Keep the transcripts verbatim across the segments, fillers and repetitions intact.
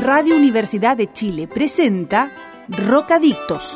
Radio Universidad de Chile presenta Rocadictos.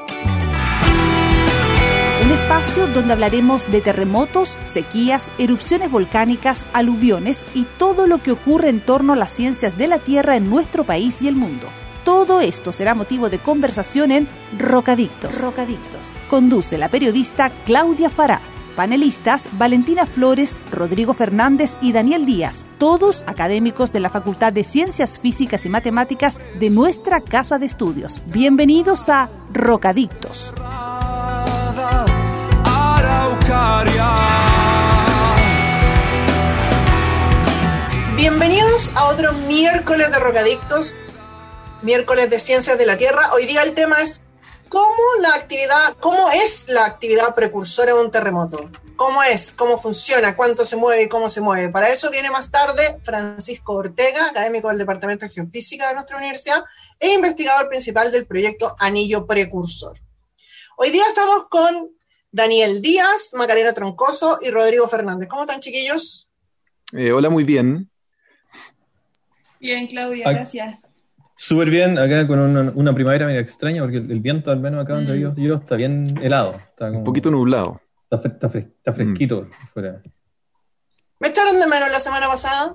Un espacio donde hablaremos de terremotos, sequías, erupciones volcánicas, aluviones y todo lo que ocurre en torno a las ciencias de la Tierra en nuestro país y el mundo. Todo esto será motivo de conversación en Rocadictos. Rocadictos. Conduce la periodista Claudia Fará. Panelistas Valentina Flores, Rodrigo Fernández y Daniel Díaz, todos académicos de la Facultad de Ciencias Físicas y Matemáticas de nuestra Casa de Estudios. Bienvenidos a Rocadictos. Bienvenidos a otro miércoles de Rocadictos, miércoles de Ciencias de la Tierra. Hoy día el tema es ¿Cómo la actividad, cómo es la actividad precursora de un terremoto? ¿Cómo es? ¿Cómo funciona? ¿Cuánto se mueve y cómo se mueve? Para eso viene más tarde Francisco Ortega, académico del Departamento de Geofísica de nuestra universidad e investigador principal del proyecto Anillo Precursor. Hoy día estamos con Daniel Díaz, Macarena Troncoso y Rodrigo Fernández. ¿Cómo están, chiquillos? Eh, hola, muy bien. Bien, Claudia, gracias. Súper bien, acá con una, una primavera medio extraña, porque el, el viento, al menos acá donde Mm. yo, yo, está bien helado. Está como, Un poquito nublado. Está, fre- está, fres- está fresquito Mm. fuera. ¿Me echaron de menos la semana pasada?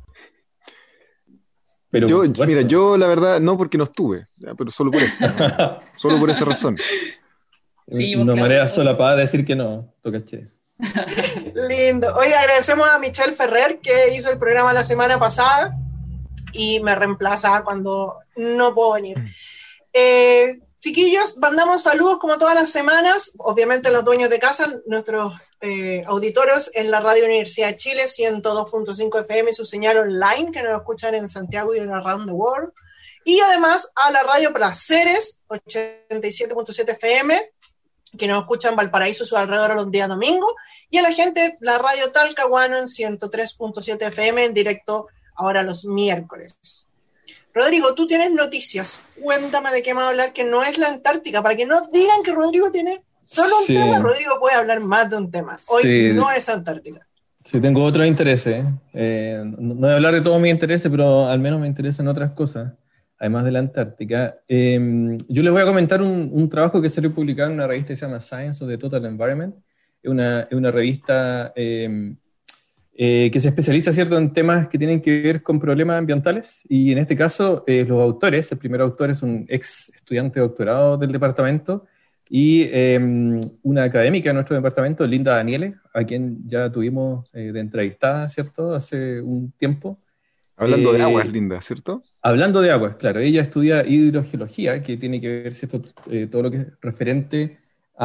Pero yo, por supuesto. mira, yo la verdad no, porque no estuve, ya, pero solo por eso. Solo por esa razón. Sí, Una vos, marea Claudia. solapada de decir que no, tocaché. Lindo. Hoy agradecemos a Michelle Ferrer, que hizo el programa la semana pasada y me reemplaza cuando no puedo venir. Eh, chiquillos, mandamos saludos como todas las semanas, obviamente a los dueños de casa, nuestros eh, auditores en la Radio Universidad de Chile, ciento dos punto cinco F M y su señal online, que nos escuchan en Santiago y en Around the World, y además a la Radio Placeres, ochenta y siete punto siete F M, que nos escucha en Valparaíso, su alrededor los días domingos, y a la gente, la Radio Talcahuano en ciento tres punto siete F M, en directo ahora los miércoles. Rodrigo, tú tienes noticias. Cuéntame de qué me va a hablar, que no es la Antártica, para que no digan que Rodrigo tiene solo un Sí. tema. Rodrigo puede hablar más de un tema. Hoy Sí. no es Antártica. Sí, tengo otros intereses. Eh, no, no voy a hablar de todos mis intereses, pero al menos me interesan otras cosas, además de la Antártica. Eh, yo les voy a comentar un, un trabajo que salió publicado en una revista que se llama Science of the Total Environment. Es una, es una revista eh, eh, que se especializa, ¿cierto?, en temas que tienen que ver con problemas ambientales. Y en este caso, eh, los autores, el primer autor es un ex estudiante de doctorado del departamento, y eh, una académica de nuestro departamento, Linda Daniele, a quien ya tuvimos eh, de entrevistada, ¿cierto?, hace un tiempo. Hablando Eh, de aguas lindas, ¿cierto? Hablando de aguas, claro, ella estudia hidrogeología, que tiene que ver, ¿cierto?, eh, todo lo que es referente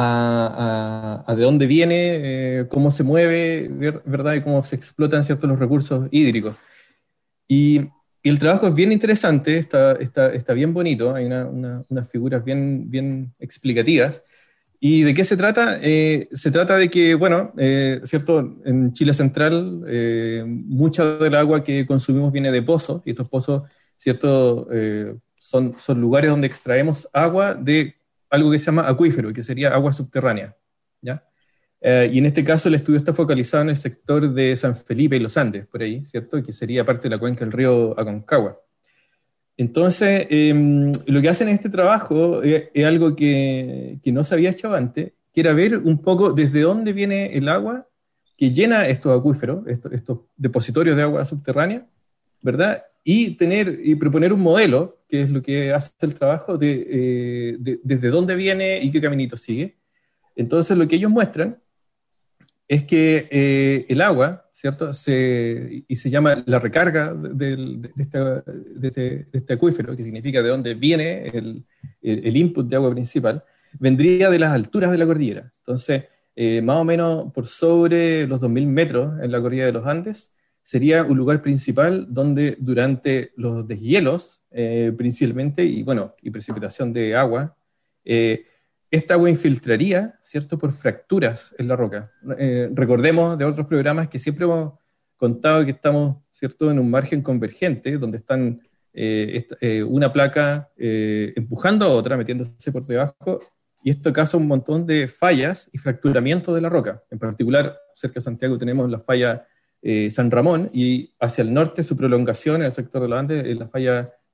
a, a, a de dónde viene, eh, cómo se mueve, ver- ¿verdad?, y cómo se explotan, ¿cierto?, los recursos hídricos. Y, y el trabajo es bien interesante, está, está, está bien bonito, hay una- una- unas figuras bien, bien explicativas. ¿Y de qué se trata? Eh, se trata de que, bueno, eh, ¿cierto?, en Chile Central, eh, mucha del agua que consumimos viene de pozos, y estos pozos, ¿cierto?, eh, son, son lugares donde extraemos agua de algo que se llama acuífero, que sería agua subterránea, ¿ya? Eh, y en este caso el estudio está focalizado en el sector de San Felipe y los Andes, por ahí, ¿cierto?, que sería parte de la cuenca del río Aconcagua. Entonces, eh, lo que hacen en este trabajo es, es algo que, que no se había hecho antes, que era ver un poco desde dónde viene el agua que llena estos acuíferos, estos, estos depositorios de agua subterránea, ¿verdad? Y tener y proponer un modelo, que es lo que hace el trabajo, de, eh, de- desde dónde viene y qué caminito sigue. Entonces, lo que ellos muestran es que eh, el agua, ¿cierto?, se, y se llama la recarga de, del- de este, de este- de este acuífero, que significa de dónde viene el, el- el input de agua principal, vendría de las alturas de la cordillera. Entonces, eh, más o menos por sobre los dos mil metros en la cordillera de los Andes, sería un lugar principal donde durante los deshielos, eh, principalmente, y bueno, y precipitación de agua, eh, esta agua infiltraría, ¿cierto?, por fracturas en la roca. Eh, recordemos de otros programas que siempre hemos contado que estamos, ¿cierto?, en un margen convergente, donde están eh, esta- eh, una placa eh, empujando a otra, metiéndose por debajo, y esto causa un montón de fallas y fracturamientos de la roca. En particular, cerca de Santiago tenemos la falla eh, San Ramón, y hacia el norte su prolongación en el sector de los Andes es la falla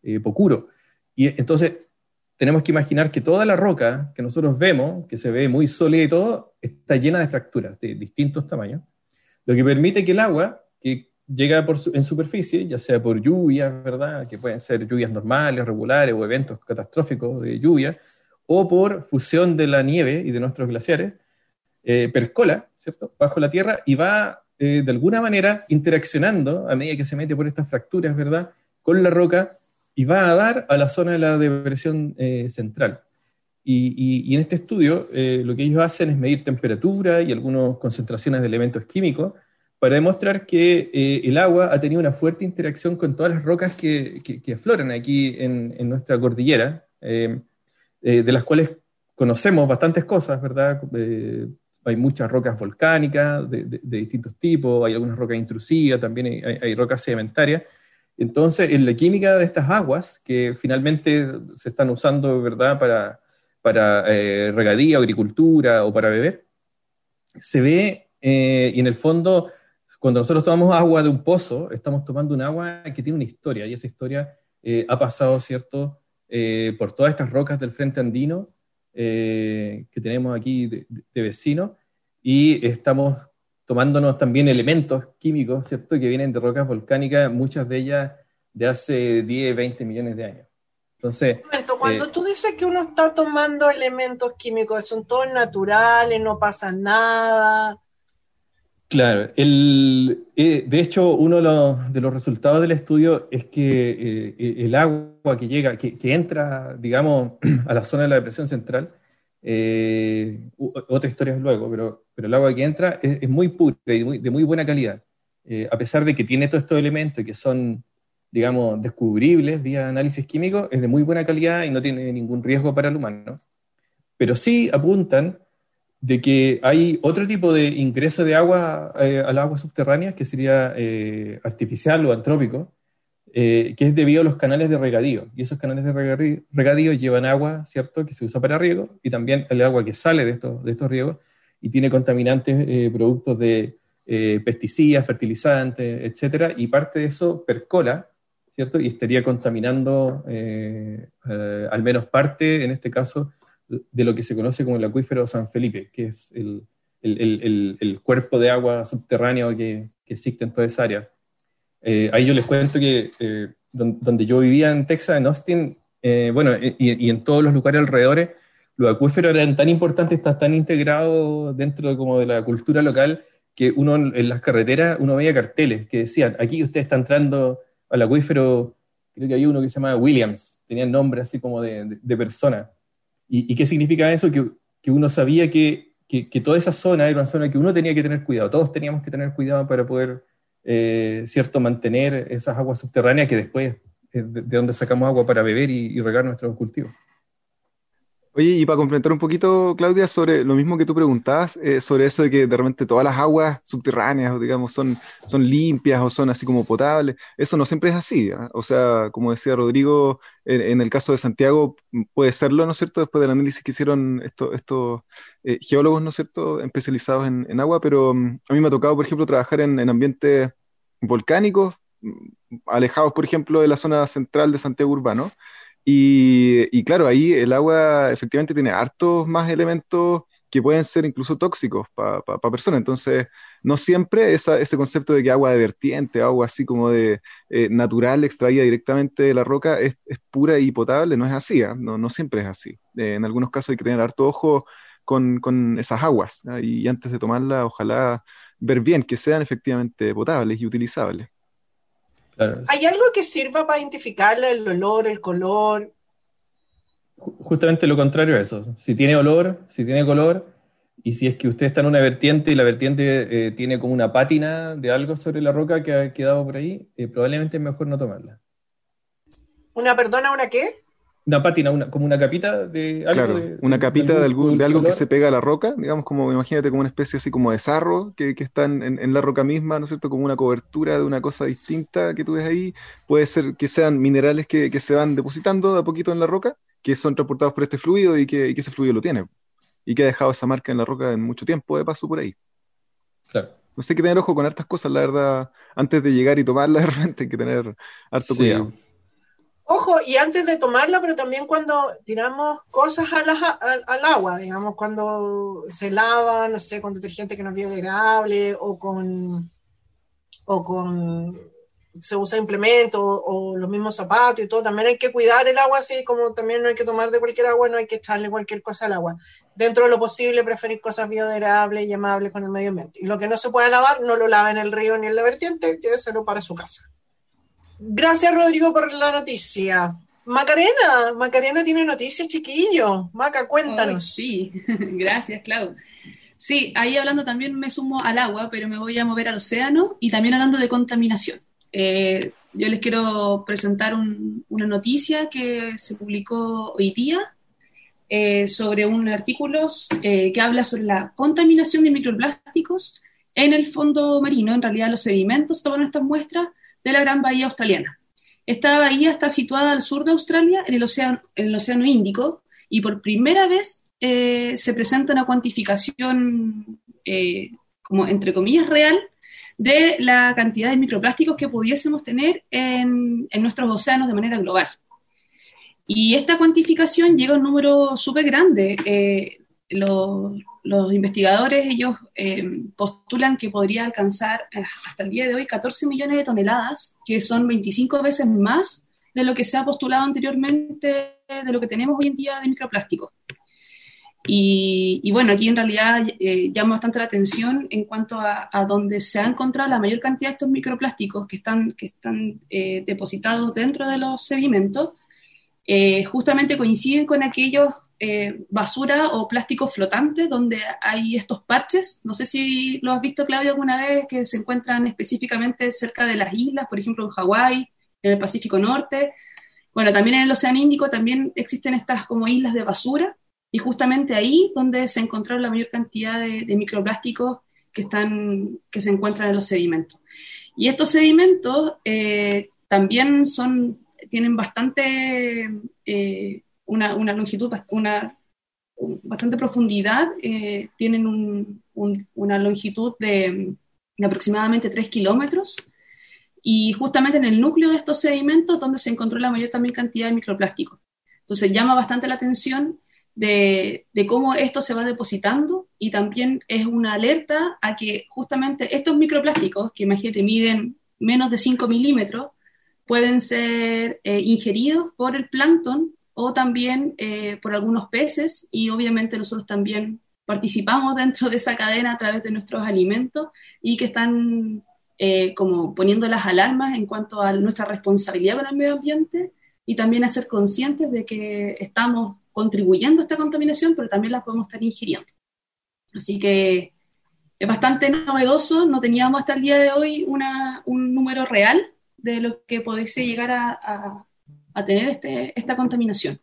eh, Pocuro. Y entonces tenemos que imaginar que toda la roca que nosotros vemos, que se ve muy sólida y todo, está llena de fracturas de distintos tamaños, lo que permite que el agua que llega por su, en superficie, ya sea por lluvias, ¿verdad?, que pueden ser lluvias normales, regulares o eventos catastróficos de lluvia, o por fusión de la nieve y de nuestros glaciares, eh, percola, ¿cierto?, bajo la tierra y va eh, de alguna manera interaccionando a medida que se mete por estas fracturas, ¿verdad?, con la roca y va a dar a la zona de la depresión eh, central. Y, y, y en este estudio eh, lo que ellos hacen es medir temperatura y algunas concentraciones de elementos químicos para demostrar que eh, el agua ha tenido una fuerte interacción con todas las rocas que, que, que afloran aquí en, en nuestra cordillera, eh, eh, de las cuales conocemos bastantes cosas, ¿verdad? Eh, hay muchas rocas volcánicas de, de, de distintos tipos, hay algunas rocas intrusivas, también hay, hay, hay rocas sedimentarias. Entonces, en la química de estas aguas, que finalmente se están usando, ¿verdad?, para, para eh, regadío, agricultura o para beber, se ve, eh, y en el fondo, cuando nosotros tomamos agua de un pozo, estamos tomando un agua que tiene una historia, y esa historia eh, ha pasado, ¿cierto?, eh, por todas estas rocas del frente andino eh, que tenemos aquí de, de vecinos, y estamos tomándonos también elementos químicos, ¿cierto?, que vienen de rocas volcánicas, muchas de ellas de hace diez, veinte millones de años. Entonces, un momento, cuando eh, tú dices que uno está tomando elementos químicos, son todos naturales, no pasa nada. Claro, el, eh, de hecho, uno de los, de los resultados del estudio es que eh, el agua que llega, que, que entra, digamos, a la zona de la depresión central, eh, otra historia es luego, pero, pero el agua que entra es, es muy pura y de muy, de muy buena calidad, eh, a pesar de que tiene todos estos elementos que son, digamos, descubribles vía análisis químico, es de muy buena calidad y no tiene ningún riesgo para el humano. Pero sí apuntan de que hay otro tipo de ingreso de agua eh, a las aguas subterráneas, que sería eh, artificial o antrópico, eh, que es debido a los canales de regadío. Y esos canales de regadío, regadío llevan agua, ¿cierto?, que se usa para riego, y también el agua que sale de estos, de estos riegos, y tiene contaminantes, eh, productos de eh, pesticidas, fertilizantes, etcétera, y parte de eso percola, ¿cierto?, y estaría contaminando eh, eh, al menos parte, en este caso, de lo que se conoce como el acuífero San Felipe, que es el, el, el, el cuerpo de agua subterráneo que, que existe en toda esa área. Eh, ahí yo les cuento que eh, donde, donde yo vivía en Texas, en Austin, eh, bueno, y, y en todos los lugares alrededor, los acuíferos eran tan importantes, están tan integrados dentro de, como de la cultura local, que uno en las carreteras uno veía carteles que decían, aquí usted está entrando al acuífero, creo que había uno que se llama Williams, tenía nombre así como de, de, de persona. ¿Y, ¿Y qué significa eso? Que, que uno sabía que, que, que toda esa zona era una zona que uno tenía que tener cuidado, todos teníamos que tener cuidado para poder, eh, cierto, mantener esas aguas subterráneas que después, eh, de, de donde sacamos agua para beber y, y regar nuestros cultivos. Oye, y para complementar un poquito, Claudia, sobre lo mismo que tú preguntabas, eh, sobre eso de que de repente todas las aguas subterráneas, o digamos, son, son limpias o son así como potables, eso no siempre es así, ¿eh? O sea, como decía Rodrigo, en, en el caso de Santiago puede serlo, ¿no es cierto?, después del análisis que hicieron estos, estos eh, geólogos, ¿no es cierto?, especializados en, en agua, pero um, a mí me ha tocado, por ejemplo, trabajar en, en ambientes volcánicos, alejados, por ejemplo, de la zona central de Santiago urbano. Y, y claro, ahí el agua efectivamente tiene hartos más elementos que pueden ser incluso tóxicos para pa, pa personas. Entonces, no siempre esa, ese concepto de que agua de vertiente, agua así como de eh, natural, extraída directamente de la roca, es, es pura y potable, no es así, ¿eh? no, no siempre es así. Eh, en algunos casos hay que tener harto ojo con, con esas aguas, ¿eh? Y antes de tomarlas, ojalá ver bien que sean efectivamente potables y utilizables. Claro. ¿Hay algo que sirva para identificarle el olor, el color? Justamente lo contrario a eso. Si tiene olor, si tiene color, y si es que usted está en una vertiente y la vertiente eh, tiene como una pátina de algo sobre la roca que ha quedado por ahí, eh, probablemente es mejor no tomarla. ¿Una, perdona, una qué? Una pátina, una, como una capita de algo. Claro, de, una de, capita de, de, algún, algún, de algo color. que se pega a la roca, digamos, como imagínate como una especie así como de sarro que, que está en, en, en la roca misma, ¿no es cierto? Como una cobertura de una cosa distinta que tú ves ahí. Puede ser que sean minerales que, que se van depositando de a poquito en la roca, que son transportados por este fluido y que, y que ese fluido lo tiene. Y que ha dejado esa marca en la roca en mucho tiempo de paso por ahí. Claro. No sé, hay que tener ojo con hartas cosas, la verdad. Antes de llegar y tomarla, de repente hay que tener harto Sí. cuidado. Ojo, y antes de tomarla, pero también cuando tiramos cosas a la, al, al agua, digamos, cuando se lava, no sé, con detergente que no es biodegradable, o con, o con, se usa implementos, o, o los mismos zapatos y todo, también hay que cuidar el agua, así como también no hay que tomar de cualquier agua, no hay que echarle cualquier cosa al agua. Dentro de lo posible, preferir cosas biodegradables y amables con el medio ambiente. Y lo que no se pueda lavar, no lo lave en el río ni en la vertiente, lléveselo para su casa. Gracias, Rodrigo, por la noticia. Macarena, Macarena tiene noticias, chiquillo. Maca, cuéntanos. Oh, sí, gracias, Clau. Sí, ahí hablando también me sumo al agua, pero me voy a mover al océano y también hablando de contaminación. Eh, yo les quiero presentar un, una noticia que se publicó hoy día eh, sobre un artículo eh, que habla sobre la contaminación de microplásticos en el fondo marino. En realidad, los sedimentos toman estas muestras de la Gran Bahía Australiana. Esta bahía está situada al sur de Australia, en el océano, en el océano Índico, y por primera vez eh, se presenta una cuantificación, eh, como entre comillas, real, de la cantidad de microplásticos que pudiésemos tener en, en nuestros océanos de manera global. Y esta cuantificación llega a un número súper grande. Eh, los, los investigadores, ellos eh, postulan que podría alcanzar eh, hasta el día de hoy catorce millones de toneladas, que son veinticinco veces más de lo que se ha postulado anteriormente, de lo que tenemos hoy en día de microplásticos. Y, y bueno, aquí en realidad eh, llama bastante la atención en cuanto a, a donde se ha encontrado la mayor cantidad de estos microplásticos que están, que están eh, depositados dentro de los sedimentos. Eh, justamente coinciden con aquellos eh, basura o plásticos flotantes donde hay estos parches. No sé si lo has visto, Claudia, alguna vez, que se encuentran específicamente cerca de las islas, por ejemplo en Hawái, en el Pacífico Norte. Bueno, también en el Océano Índico también existen estas como islas de basura, y justamente ahí donde se encontraron la mayor cantidad de, de microplásticos que, están, que se encuentran en los sedimentos. Y estos sedimentos eh, también son... tienen bastante, eh, una, una longitud, una, bastante profundidad, eh, tienen un, un, una longitud de, de aproximadamente tres kilómetros, y justamente en el núcleo de estos sedimentos donde se encontró la mayor también cantidad de microplásticos. Entonces llama bastante la atención de, de cómo esto se va depositando, y también es una alerta a que justamente estos microplásticos, que imagínate miden menos de cinco milímetros, pueden ser eh, ingeridos por el plancton o también eh, por algunos peces, y obviamente nosotros también participamos dentro de esa cadena a través de nuestros alimentos, y que están eh, como poniendo las alarmas en cuanto a nuestra responsabilidad con el medio ambiente, y también a ser conscientes de que estamos contribuyendo a esta contaminación, pero también la podemos estar ingiriendo. Así que es bastante novedoso, no teníamos hasta el día de hoy una, un número real de lo que pudiese llegar a, a, a tener este, esta contaminación.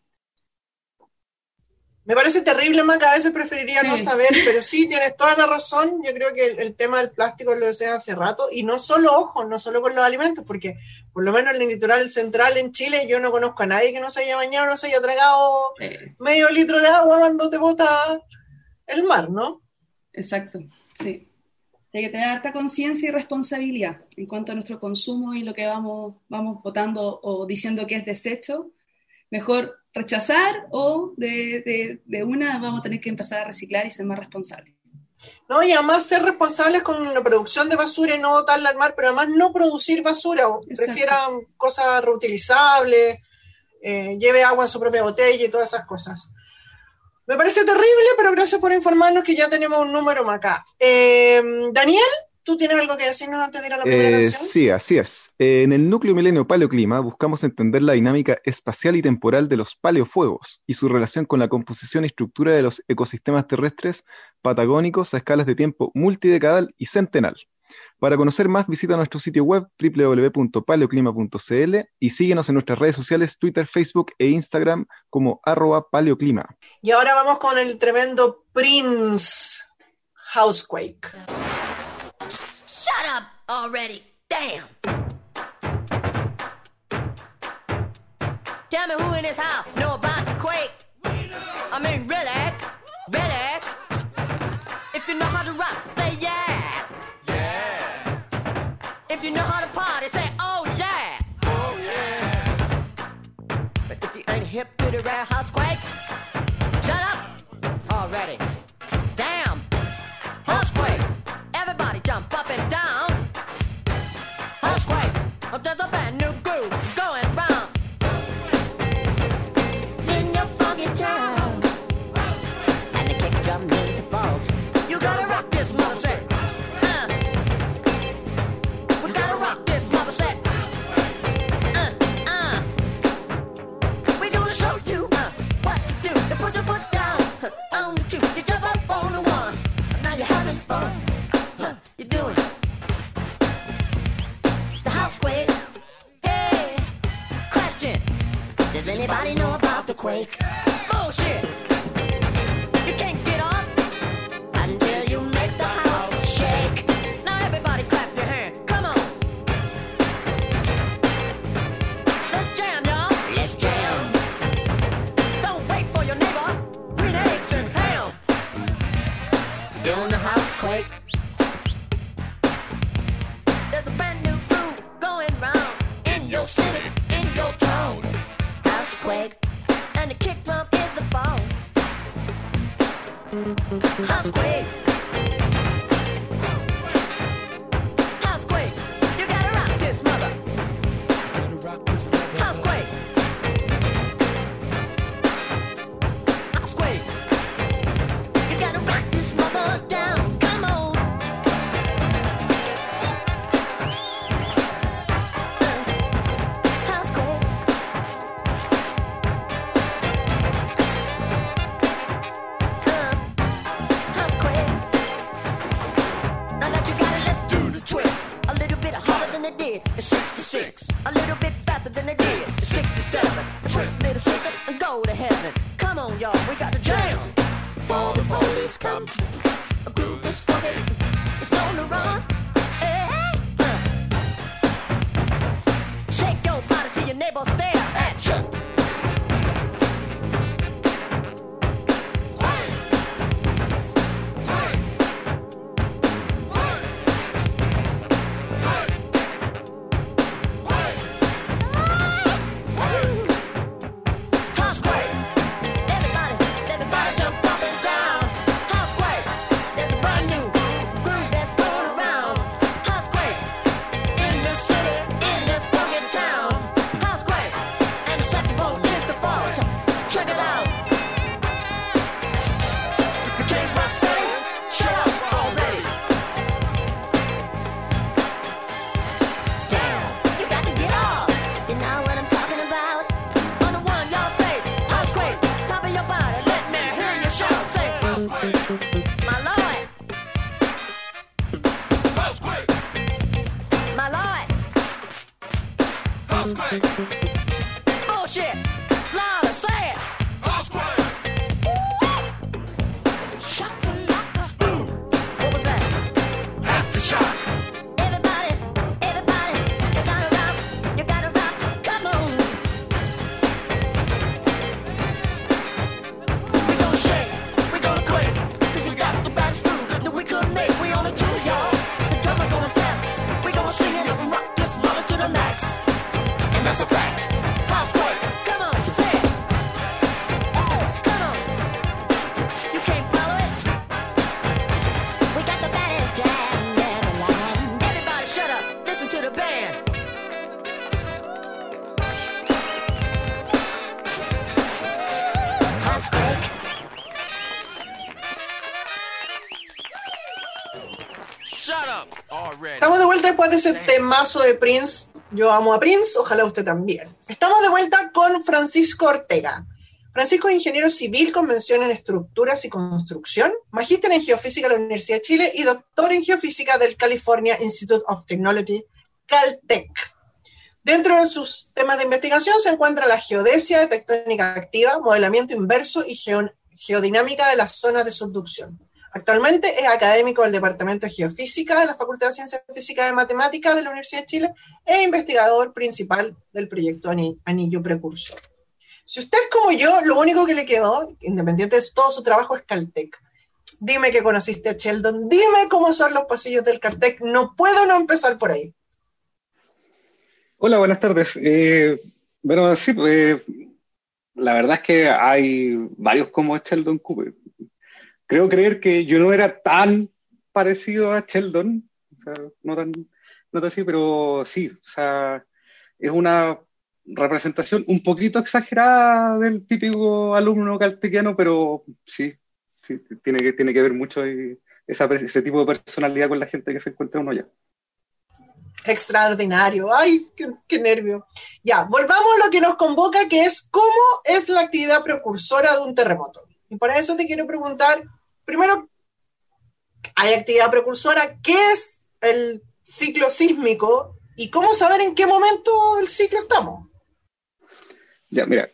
Me parece terrible, Maca, a veces preferiría sí. no saber, pero sí, tienes toda la razón. Yo creo que el, el tema del plástico lo decía hace rato, y no solo, ojo, no solo con los alimentos, porque por lo menos en el litoral central en Chile yo no conozco a nadie que no se haya bañado, no se haya tragado eh. medio litro de agua cuando te bota el mar, ¿no? Exacto, sí. Hay que tener harta conciencia y responsabilidad en cuanto a nuestro consumo y lo que vamos, vamos votando o diciendo que es desecho. Mejor rechazar, o de, de, de una vamos a tener que empezar a reciclar y ser más responsables. No, y además ser responsables con la producción de basura y no botarla al mar, pero además no producir basura. Exacto. Prefieran cosas reutilizables, eh, lleve agua en su propia botella y todas esas cosas. Me parece terrible, pero gracias por informarnos que ya tenemos un número más acá. Eh, Daniel, ¿tú tienes algo que decirnos antes de ir a la primera eh, canción? Sí, así es. Eh, en el Núcleo Milenio Paleoclima buscamos entender la dinámica espacial y temporal de los paleofuegos y su relación con la composición y estructura de los ecosistemas terrestres patagónicos a escalas de tiempo multidecadal y centenal. Para conocer más, visita nuestro sitio web doble u doble u doble u punto paleoclima punto c l y síguenos en nuestras redes sociales, Twitter, Facebook e Instagram como arroba paleoclima. Y ahora vamos con el tremendo Prince, Housequake. Shut up already, damn. Tell me who in this house know about the quake. I mean, really, really. If you know how to rock, say yeah. If you know how to party, say oh yeah. Oh yeah. hip to the rare housequake. Shut up already. Damn, housequake. Everybody jump up and down. Housequake. Oh, there's a brand new groove going round in your funky town. And the kick drum is the fault. You gotta rock this mother set. Uh. We gotta rock this mother set. Uh, uh. We gonna show you uh, what to do. You put your foot down uh, on the two. You jump up on the one. Now you're having fun. Uh, you're doing the housequake. Hey, question. Does anybody know about the quake? Bullshit. You can't get on until you make the house shake. Now everybody clap your hands. Come on. Let's jam, y'all. Let's jam. Don't wait for your neighbor. Green eggs and ham. Doing the housequake. There's a brand new groove going round in your city, in your town. Housequake. And the kick drum is the ball. Housequake. Housequake. You gotta rock this mother. Housequake. Housequake. You gotta rock this mother down. Come on. Housequake. Uh, housequake. Now that you got it, let's do the twist. A little bit harder than they did in sixty-six. A little bit faster than they did in sixty-seven. Twist, little sister, and go to heaven. Come on, y'all, we got to jam. Before the police come, a groove is funky. It's on the run. Hey, hey. Huh. Shake your body till your neighbors stare at you. Housequake. Everybody, everybody jump up and down. Housequake. There's a brand new groove that's going around. Housequake. In the city, in this fucking town. Housequake. And the saxophone is the fault. Check it out. If you can't rock steady, shut up already. Damn, you got to get off. You know what I'm talking about? On the one, y'all say, housequake. Top of your body, let me hear you shout. Say, housequake. My lord. Housequake. My lord. Housequake. Bullshit. Louder, say it. Housequake. Shakalaka. What was that? Aftershock. Everybody, everybody, you gotta rock, you gotta rock, come on. We gonna shake, we gonna quake, cause you got the baddest groove that we could make. We on the two, y'all, the drummer gonna tap, we gonna sing it and rock this mother to the max. And that's a fact. Housequake, come on, say it. Come on. You can't follow it? We got the baddest jam in the land. Everybody shut up, listen to the band. Housequake. Shut up already. Estamos de vuelta después de ese temazo de Prince. Yo amo a Prince, ojalá usted también. Estamos de vuelta con Francisco Ortega. Francisco es ingeniero civil con mención en estructuras y construcción, magíster en geofísica de la Universidad de Chile y doctor en geofísica del California Institute of Technology, Caltech. Dentro de sus temas de investigación se encuentra la geodesia, tectónica activa, modelamiento inverso y geo- geodinámica de las zonas de subducción. Actualmente es académico del Departamento de Geofísica de la Facultad de Ciencias Físicas y Matemáticas de la Universidad de Chile e investigador principal del proyecto Ani- Anillo Precursor. Si usted es como yo, lo único que le quedó, independiente de todo su trabajo, es Caltech. Dime que conociste a Sheldon, dime cómo son los pasillos del Caltech, no puedo no empezar por ahí. Hola, buenas tardes. Eh, bueno, sí, eh, la verdad es que hay varios como Sheldon Cooper. Creo creer que yo no era tan parecido a Sheldon, o sea, no tan, no tan así, pero sí, o sea, es una representación un poquito exagerada del típico alumno calteckiano, pero sí, sí, tiene que, tiene que ver mucho ahí esa, ese tipo de personalidad con la gente que se encuentra uno allá. Extraordinario. Ay, qué, qué nervio. Ya, volvamos a lo que nos convoca, que es cómo es la actividad precursora de un terremoto. Y para eso te quiero preguntar, primero, ¿hay actividad precursora? ¿Qué es el ciclo sísmico? ¿Y cómo saber en qué momento del ciclo estamos? Ya, mira,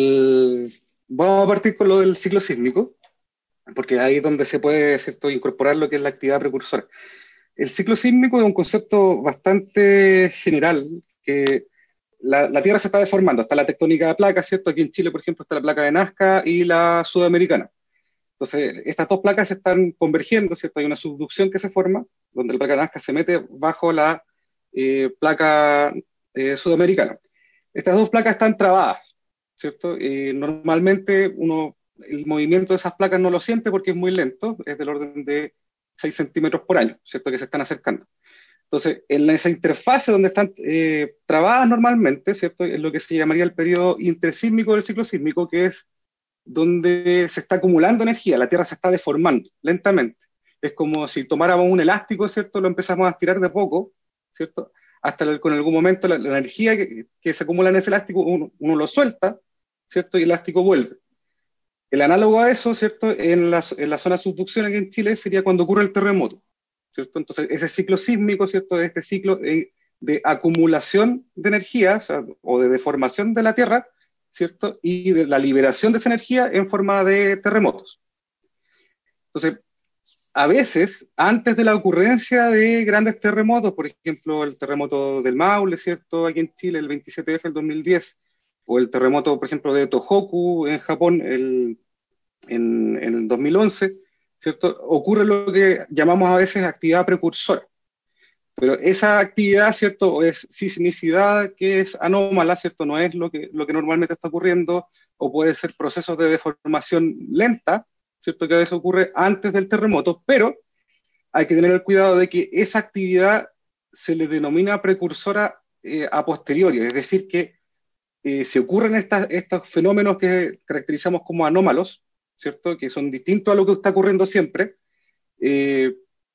el... vamos a partir con lo del ciclo sísmico, porque ahí es donde se puede, ¿cierto?, incorporar lo que es la actividad precursora. El ciclo sísmico es un concepto bastante general, que la, la Tierra se está deformando. Está la tectónica de placas, ¿cierto? Aquí en Chile, por ejemplo, está la placa de Nazca y la sudamericana. Entonces, estas dos placas están convergiendo, ¿cierto? Hay una subducción que se forma, donde la placa de Nazca se mete bajo la eh, placa eh, sudamericana. Estas dos placas están trabadas, ¿cierto? Eh, normalmente uno, el movimiento de esas placas no lo siente porque es muy lento, es del orden de seis centímetros por año, ¿cierto? Que se están acercando. Entonces, en esa interfase donde están eh, trabadas normalmente, ¿cierto? Es lo que se llamaría el periodo intersísmico del ciclo sísmico, que es donde se está acumulando energía, la Tierra se está deformando lentamente. Es como si tomáramos un elástico, ¿cierto? Lo empezamos a estirar de a poco, ¿cierto? Hasta el, con algún momento la, la energía que, que se acumula en ese elástico, uno, uno lo suelta, ¿cierto? Y el elástico vuelve. El análogo a eso, ¿cierto? En la, en la zona de subducción aquí en Chile sería cuando ocurre el terremoto, ¿cierto? Entonces, ese ciclo sísmico, ¿cierto? Este ciclo de, de acumulación de energía, o sea, o de deformación de la Tierra, ¿cierto? Y de la liberación de esa energía en forma de terremotos. Entonces, a veces, antes de la ocurrencia de grandes terremotos, por ejemplo, el terremoto del Maule, ¿cierto? Aquí en Chile, el veintisiete F del dos mil diez, o el terremoto, por ejemplo, de Tohoku en Japón el, en, en el dos mil once, ¿cierto? Ocurre lo que llamamos a veces actividad precursora. Pero esa actividad, ¿cierto? Es sismicidad que es anómala, ¿cierto? No es lo que, lo que normalmente está ocurriendo, o puede ser procesos de deformación lenta, ¿cierto? Que a veces ocurre antes del terremoto, pero hay que tener el cuidado de que esa actividad se le denomina precursora eh, a posteriori, es decir, que Eh, si ocurren estas, estos fenómenos que caracterizamos como anómalos, ¿cierto? Que son distintos a lo que está ocurriendo siempre, eh,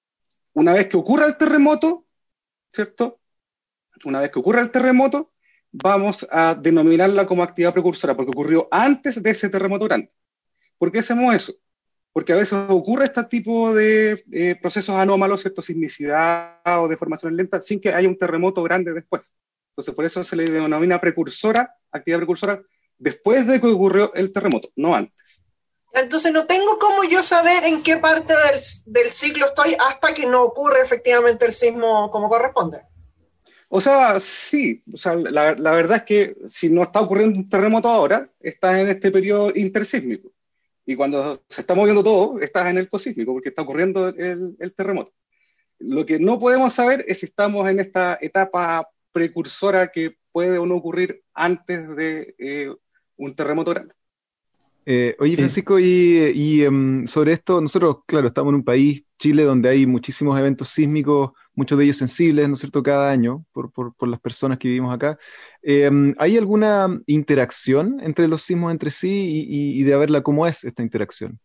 una vez que ocurra el terremoto, ¿cierto? Una vez que ocurra el terremoto, vamos a denominarla como actividad precursora, porque ocurrió antes de ese terremoto grande. ¿Por qué hacemos eso? Porque a veces ocurre este tipo de eh, procesos anómalos, ¿cierto? Sismicidad o deformaciones lentas, sin que haya un terremoto grande después. Entonces, por eso se le denomina precursora, actividad precursora, después de que ocurrió el terremoto, no antes. Entonces, no tengo cómo yo saber en qué parte del, del ciclo estoy hasta que no ocurre efectivamente el sismo como corresponde. O sea, sí, o sea, la, la verdad es que si no está ocurriendo un terremoto ahora, estás en este periodo intersísmico. Y cuando se está moviendo todo, estás en el cosísmico, porque está ocurriendo el, el terremoto. Lo que no podemos saber es si estamos en esta etapa precursora que puede o no ocurrir antes de eh, un terremoto grande. Eh, oye, Francisco, y, y um, sobre esto, nosotros, claro, estamos en un país, Chile, donde hay muchísimos eventos sísmicos, muchos de ellos sensibles, ¿no es cierto?, cada año, por, por, por las personas que vivimos acá. Eh, ¿hay alguna interacción entre los sismos entre sí y, y, y de verla cómo es esta interacción?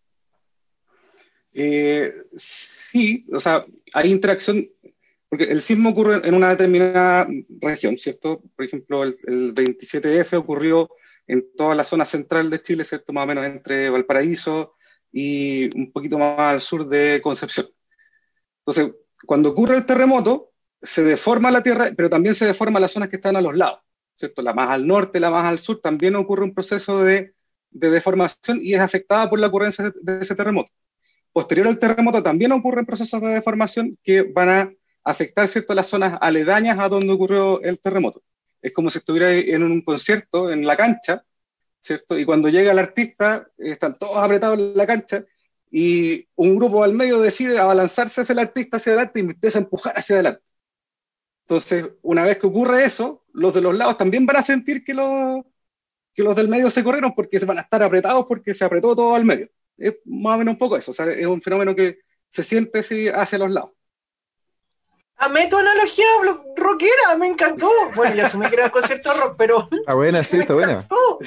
Eh, sí, o sea, hay interacción. Porque el sismo ocurre en una determinada región, ¿cierto? Por ejemplo, el, el veintisiete F ocurrió en toda la zona central de Chile, ¿cierto? Más o menos entre Valparaíso y un poquito más al sur de Concepción. Entonces, cuando ocurre el terremoto, se deforma la Tierra, pero también se deforman las zonas que están a los lados, ¿cierto? La más al norte, la más al sur, también ocurre un proceso de, de deformación y es afectada por la ocurrencia de, de ese terremoto. Posterior al terremoto también ocurren procesos de deformación que van a afectar, ¿cierto?, las zonas aledañas a donde ocurrió el terremoto. Es como si estuviera en un concierto, en la cancha, ¿cierto? Y cuando llega el artista, están todos apretados en la cancha, y un grupo al medio decide abalanzarse hacia el artista hacia adelante y empieza a empujar hacia adelante. Entonces, una vez que ocurre eso, los de los lados también van a sentir que, lo, que los del medio se corrieron porque van a estar apretados porque se apretó todo al medio. Es más o menos un poco eso, o sea, es un fenómeno que se siente así hacia los lados. Amé tu analogía blo- rockera, me encantó. Bueno, yo asumí que era el concierto rock, pero Está buena, sí, me está buena. encantó.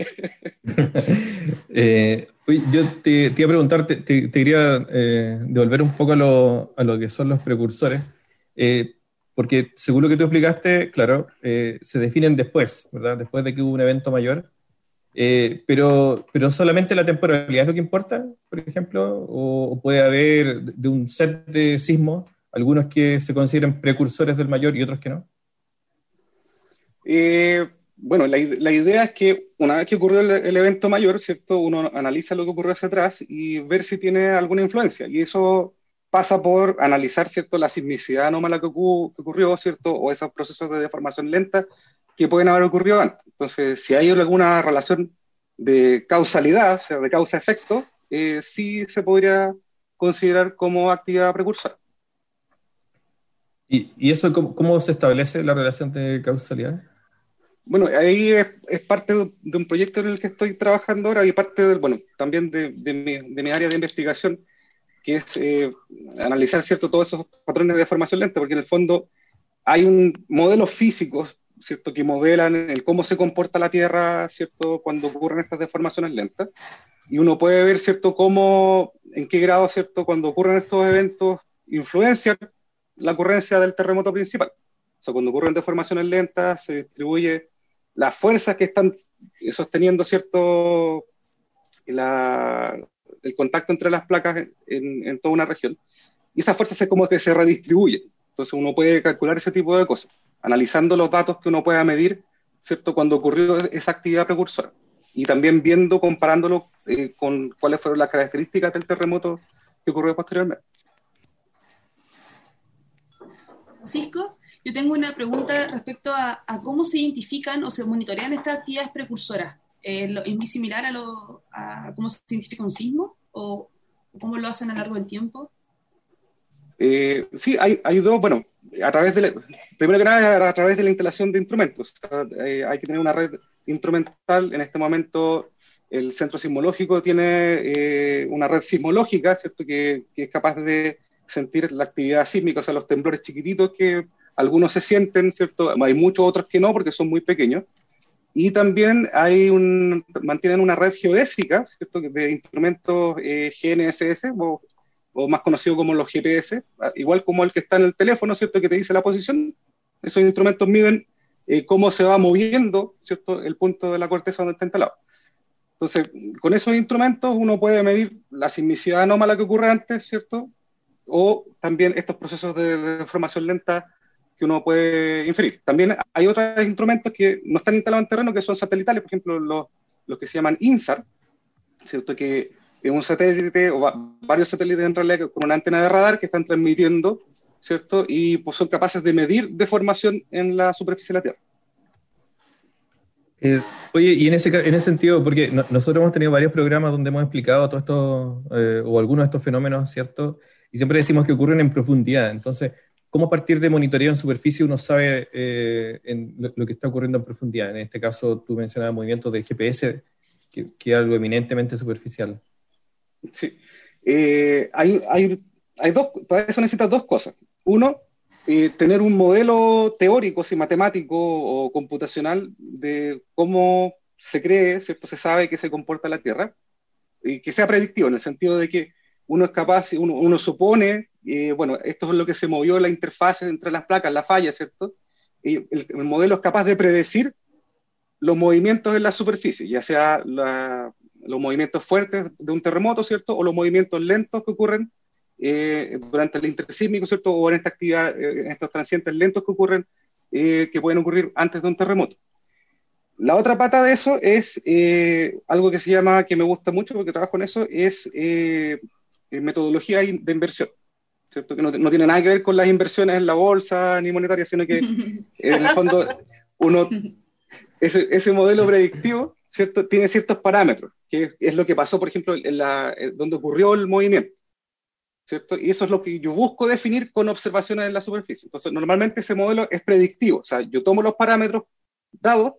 Eh, oye, yo te, te iba a preguntar, te, te- te quería eh, devolver un poco a lo, a lo que son los precursores, eh, porque según lo que tú explicaste, claro, eh, se definen después, ¿verdad? Después de que hubo un evento mayor, eh, pero, pero solamente la temporalidad es lo que importa, por ejemplo, o, o puede haber de un set de sismos, algunos que se consideren precursores del mayor y otros que no. Eh, bueno, la, ide- la idea es que una vez que ocurrió el, el evento mayor, ¿cierto? Uno analiza lo que ocurrió hacia atrás y ver si tiene alguna influencia. Y eso pasa por analizar, ¿cierto? La sismicidad anómala que, ocu- que ocurrió, ¿cierto? O esos procesos de deformación lenta que pueden haber ocurrido antes. Entonces, si hay alguna relación de causalidad, o sea, de causa-efecto, eh, sí se podría considerar como actividad precursora. ¿Y, y eso cómo, cómo se establece la relación de causalidad? Bueno, ahí es, es parte de, de un proyecto en el que estoy trabajando ahora y parte del, bueno, también de, de mi, de mi área de investigación, que es eh, analizar, ¿cierto?, todos esos patrones de deformación lenta, porque en el fondo hay un modelos físicos, ¿cierto?, que modelan el cómo se comporta la Tierra, ¿cierto?, cuando ocurren estas deformaciones lentas, y uno puede ver, ¿cierto?, cómo, en qué grado, ¿cierto?, cuando ocurren estos eventos, influencian la ocurrencia del terremoto principal. O sea, cuando ocurren deformaciones lentas, se distribuye las fuerzas que están sosteniendo, ¿cierto?, la, el contacto entre las placas en, en toda una región. Y esas fuerzas es como que se redistribuyen. Entonces uno puede calcular ese tipo de cosas, analizando los datos que uno pueda medir, ¿cierto?, cuando ocurrió esa actividad precursora. Y también viendo, comparándolo eh, con cuáles fueron las características del terremoto que ocurrió posteriormente. Francisco, yo tengo una pregunta respecto a, a cómo se identifican o se monitorean estas actividades precursoras. Eh, lo- ¿Es muy similar a, lo, a cómo se identifica un sismo o cómo lo hacen a lo largo del tiempo? Eh, sí, hay, hay dos, bueno, a través de, la- primero que nada, a través de la instalación de instrumentos. O sea, eh, hay que tener una red instrumental. En este momento, el Centro Sismológico tiene eh, una red sismológica, ¿cierto?, que, que es capaz de sentir la actividad sísmica, o sea, los temblores chiquititos que algunos se sienten, ¿cierto? Hay muchos otros que no, porque son muy pequeños. Y también hay un, mantienen una red geodésica, ¿cierto?, de instrumentos eh, G N S S, o, o más conocido como los G P S, igual como el que está en el teléfono, ¿cierto?, que te dice la posición. Esos instrumentos miden eh, cómo se va moviendo, ¿cierto?, el punto de la corteza donde está instalado. Entonces, con esos instrumentos uno puede medir la sismicidad anómala que ocurre antes, ¿cierto?, o también estos procesos de, de deformación lenta que uno puede inferir. También hay otros instrumentos que no están instalados en terreno, que son satelitales, por ejemplo, los, los que se llaman INSAR, ¿cierto?, que es un satélite, o va, varios satélites en realidad, con una antena de radar que están transmitiendo, ¿cierto?, y pues, son capaces de medir deformación en la superficie de la Tierra. Eh, oye, y en ese, ca- en ese sentido, porque no- nosotros hemos tenido varios programas donde hemos explicado todo esto, eh, o algunos de estos fenómenos, ¿cierto? Y siempre decimos que ocurren en profundidad. Entonces, ¿cómo a partir de monitoreo en superficie uno sabe eh, en lo, lo que está ocurriendo en profundidad? En este caso, tú mencionabas movimientos de G P S, que, que es algo eminentemente superficial. Sí. Eh, hay, hay, hay dos, para eso necesitas dos cosas. Uno, eh, tener un modelo teórico, sí, matemático o computacional de cómo se cree, ¿cierto?, se sabe que se comporta la Tierra, y que sea predictivo, en el sentido de que uno es capaz, uno, uno supone, eh, bueno, esto es lo que se movió la interfaz entre las placas, la falla, ¿cierto? Y el, el modelo es capaz de predecir los movimientos en la superficie, ya sea la, los movimientos fuertes de un terremoto, ¿cierto?, o los movimientos lentos que ocurren eh, durante el intersísmico, ¿cierto?, o en esta actividad, eh, en estos transientes lentos que ocurren, eh, que pueden ocurrir antes de un terremoto. La otra pata de eso es eh, algo que se llama, que me gusta mucho porque trabajo en eso, es eh, metodología de inversión, ¿cierto?, que no, no tiene nada que ver con las inversiones en la bolsa ni monetarias, sino que en el fondo uno, ese, ese modelo predictivo, ¿cierto?, tiene ciertos parámetros, que es, es lo que pasó, por ejemplo, en la, en donde ocurrió el movimiento, ¿cierto? Y eso es lo que yo busco definir con observaciones en la superficie. Entonces, normalmente ese modelo es predictivo, o sea, yo tomo los parámetros dados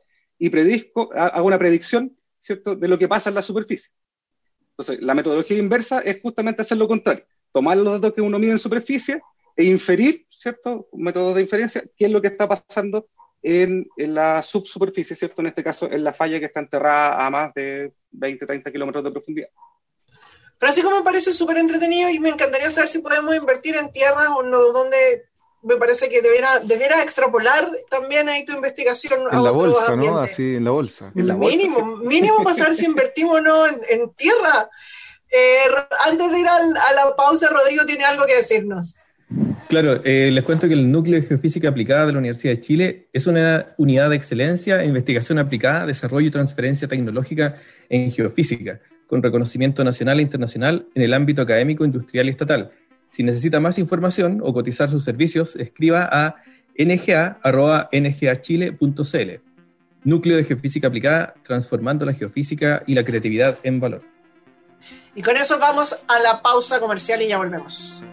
y predizco, hago una predicción, ¿cierto?, de lo que pasa en la superficie. Entonces, la metodología inversa es justamente hacer lo contrario, tomar los datos que uno mide en superficie e inferir, ¿cierto?, métodos de inferencia, qué es lo que está pasando en, en la subsuperficie, ¿cierto?, en este caso en la falla que está enterrada a más de veinte, treinta kilómetros de profundidad. Francisco, me parece súper entretenido y me encantaría saber si podemos invertir en tierras o no, donde me parece que debiera, debiera extrapolar también ahí tu investigación a En la otros bolsa, ambientes. ¿no? Así, en la bolsa. En la bolsa, Mínimo, mínimo para saber si invertimos o no en, en tierra. Eh, antes de ir al, a la pausa, Rodrigo tiene algo que decirnos. Claro, eh, les cuento que el Núcleo de Geofísica Aplicada de la Universidad de Chile es una unidad de excelencia en investigación aplicada, desarrollo y transferencia tecnológica en geofísica, con reconocimiento nacional e internacional en el ámbito académico, industrial y estatal. Si necesita más información o cotizar sus servicios, escriba a n g a arroba n g a chile punto c l. Núcleo de Geofísica Aplicada, transformando la geofísica y la creatividad en valor. Y con eso vamos a la pausa comercial y ya volvemos.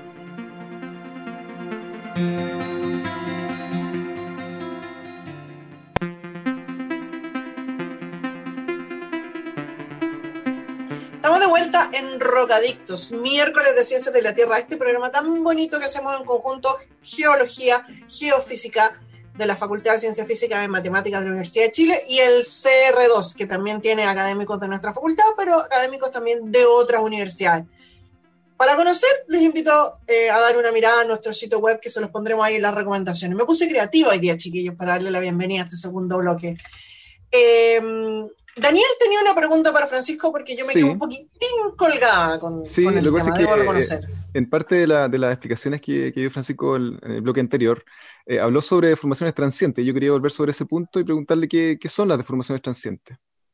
Estamos de vuelta en Rocadictos, miércoles de Ciencias de la Tierra, este programa tan bonito que hacemos en conjunto, Geología, Geofísica, de la Facultad de Ciencias Físicas y Matemáticas de la Universidad de Chile, y el C R dos, que también tiene académicos de nuestra facultad, pero académicos también de otras universidades. Para conocer, les invito eh, a dar una mirada a nuestro sitio web, que se los pondremos ahí en las recomendaciones. Me puse creativa hoy día, chiquillos, para darle la bienvenida a este segundo bloque. Eh, Daniel tenía una pregunta para Francisco, porque yo me Sí. quedé un poquitín colgada con, Sí, con el lo que tema, pasa es debo que reconocer. eh, en parte de, la, de las explicaciones que, que dio Francisco el- en el bloque anterior, eh, habló sobre deformaciones transientes. Yo quería volver sobre ese punto y preguntarle qué, qué son las deformaciones transientes.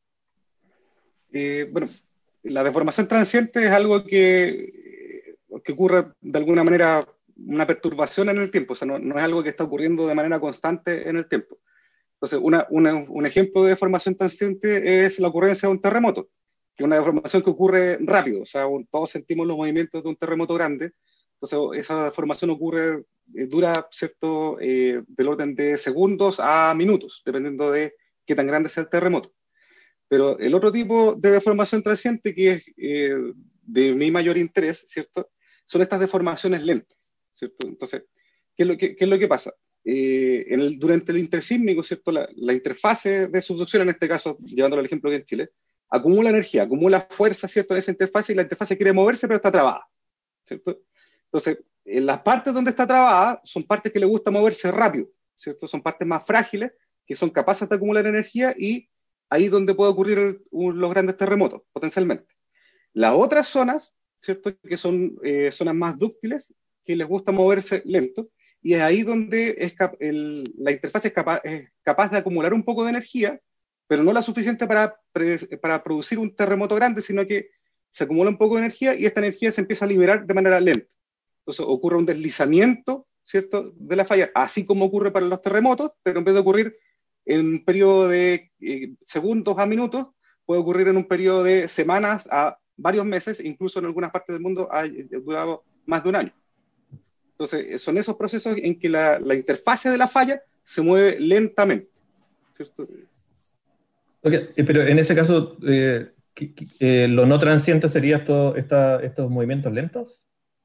Eh, bueno, la deformación transiente es algo que, que ocurre de alguna manera, una perturbación en el tiempo, o sea, no, no es algo que está ocurriendo de manera constante en el tiempo. Entonces, una, una, un ejemplo de deformación transiente es la ocurrencia de un terremoto, que es una deformación que ocurre rápido, o sea, un- todos sentimos los movimientos de un terremoto grande, entonces esa deformación ocurre, eh, dura, ¿cierto?, eh, del orden de segundos a minutos, dependiendo de qué tan grande sea el terremoto. Pero el otro tipo de deformación transiente que es eh, de mi mayor interés, ¿cierto?, son estas deformaciones lentas, ¿cierto? Entonces, ¿qué es lo que, qué es lo que pasa? Eh, en el, durante el intersísmico, ¿cierto?, la, la interfase de subducción, en este caso, llevándolo al ejemplo que en Chile, acumula energía, acumula fuerza, ¿cierto?, en esa interfase, y la interfase quiere moverse, pero está trabada, ¿cierto? Entonces, en las partes donde está trabada son partes que le gusta moverse rápido, ¿cierto? Son partes más frágiles, que son capaces de acumular energía, y ahí donde puede ocurrir el- un- los grandes terremotos, potencialmente. Las otras zonas, ¿cierto?, que son eh, zonas más dúctiles, que les gusta moverse lento, y es ahí donde es cap- el- la interfaz es capa- es capaz de acumular un poco de energía, pero no la suficiente para, pre- para producir un terremoto grande, sino que se acumula un poco de energía y esta energía se empieza a liberar de manera lenta. Entonces ocurre un deslizamiento, ¿cierto?, de la falla, así como ocurre para los terremotos, pero en vez de ocurrir en un periodo de eh, segundos a minutos, puede ocurrir en un periodo de semanas a varios meses, incluso en algunas partes del mundo ha durado más de un año. Entonces, son esos procesos en que la, la interfase de la falla se mueve lentamente, ¿cierto? Ok, eh, pero en ese caso, eh, ¿qué- qué- eh, ¿lo no transiente sería esto, esta- estos movimientos lentos?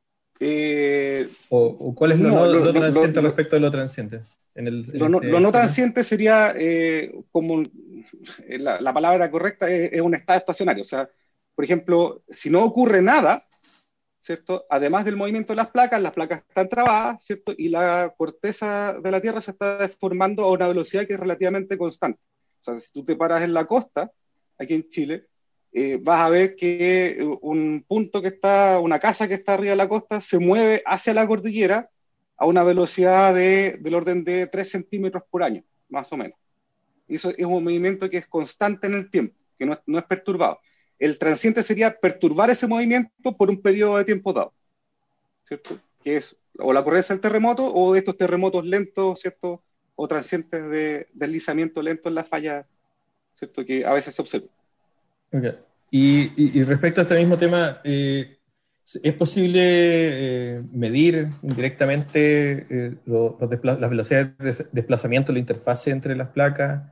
Eh, ¿O, o cuál es lo no, no, lo, lo lo, transiente lo, respecto de lo transiente? En el, en lo, no, este lo no esquema. transiente sería eh, como la, la palabra correcta es, es un estado estacionario. O sea, por ejemplo, si no ocurre nada, ¿cierto? Además del movimiento de las placas, las placas están trabadas, ¿cierto? Y la corteza de la Tierra se está deformando a una velocidad que es relativamente constante. O sea, si tú te paras en la costa, aquí en Chile, eh, vas a ver que un punto que está, una casa que está arriba de la costa, se mueve hacia la cordillera a una velocidad de, del orden de tres centímetros por año, más o menos. Y eso es un movimiento que es constante en el tiempo, que no es, no es perturbado. El transiente sería perturbar ese movimiento por un periodo de tiempo dado, ¿cierto? Que es o la ocurrencia del terremoto o de estos terremotos lentos, ¿cierto? O transientes de deslizamiento lento en la falla, ¿cierto? Que a veces se observa. Ok. Y, y- y respecto a este mismo tema, eh, ¿es posible eh, medir indirectamente eh, lo- los despla- las velocidades de des- desplazamiento, la interfase entre las placas?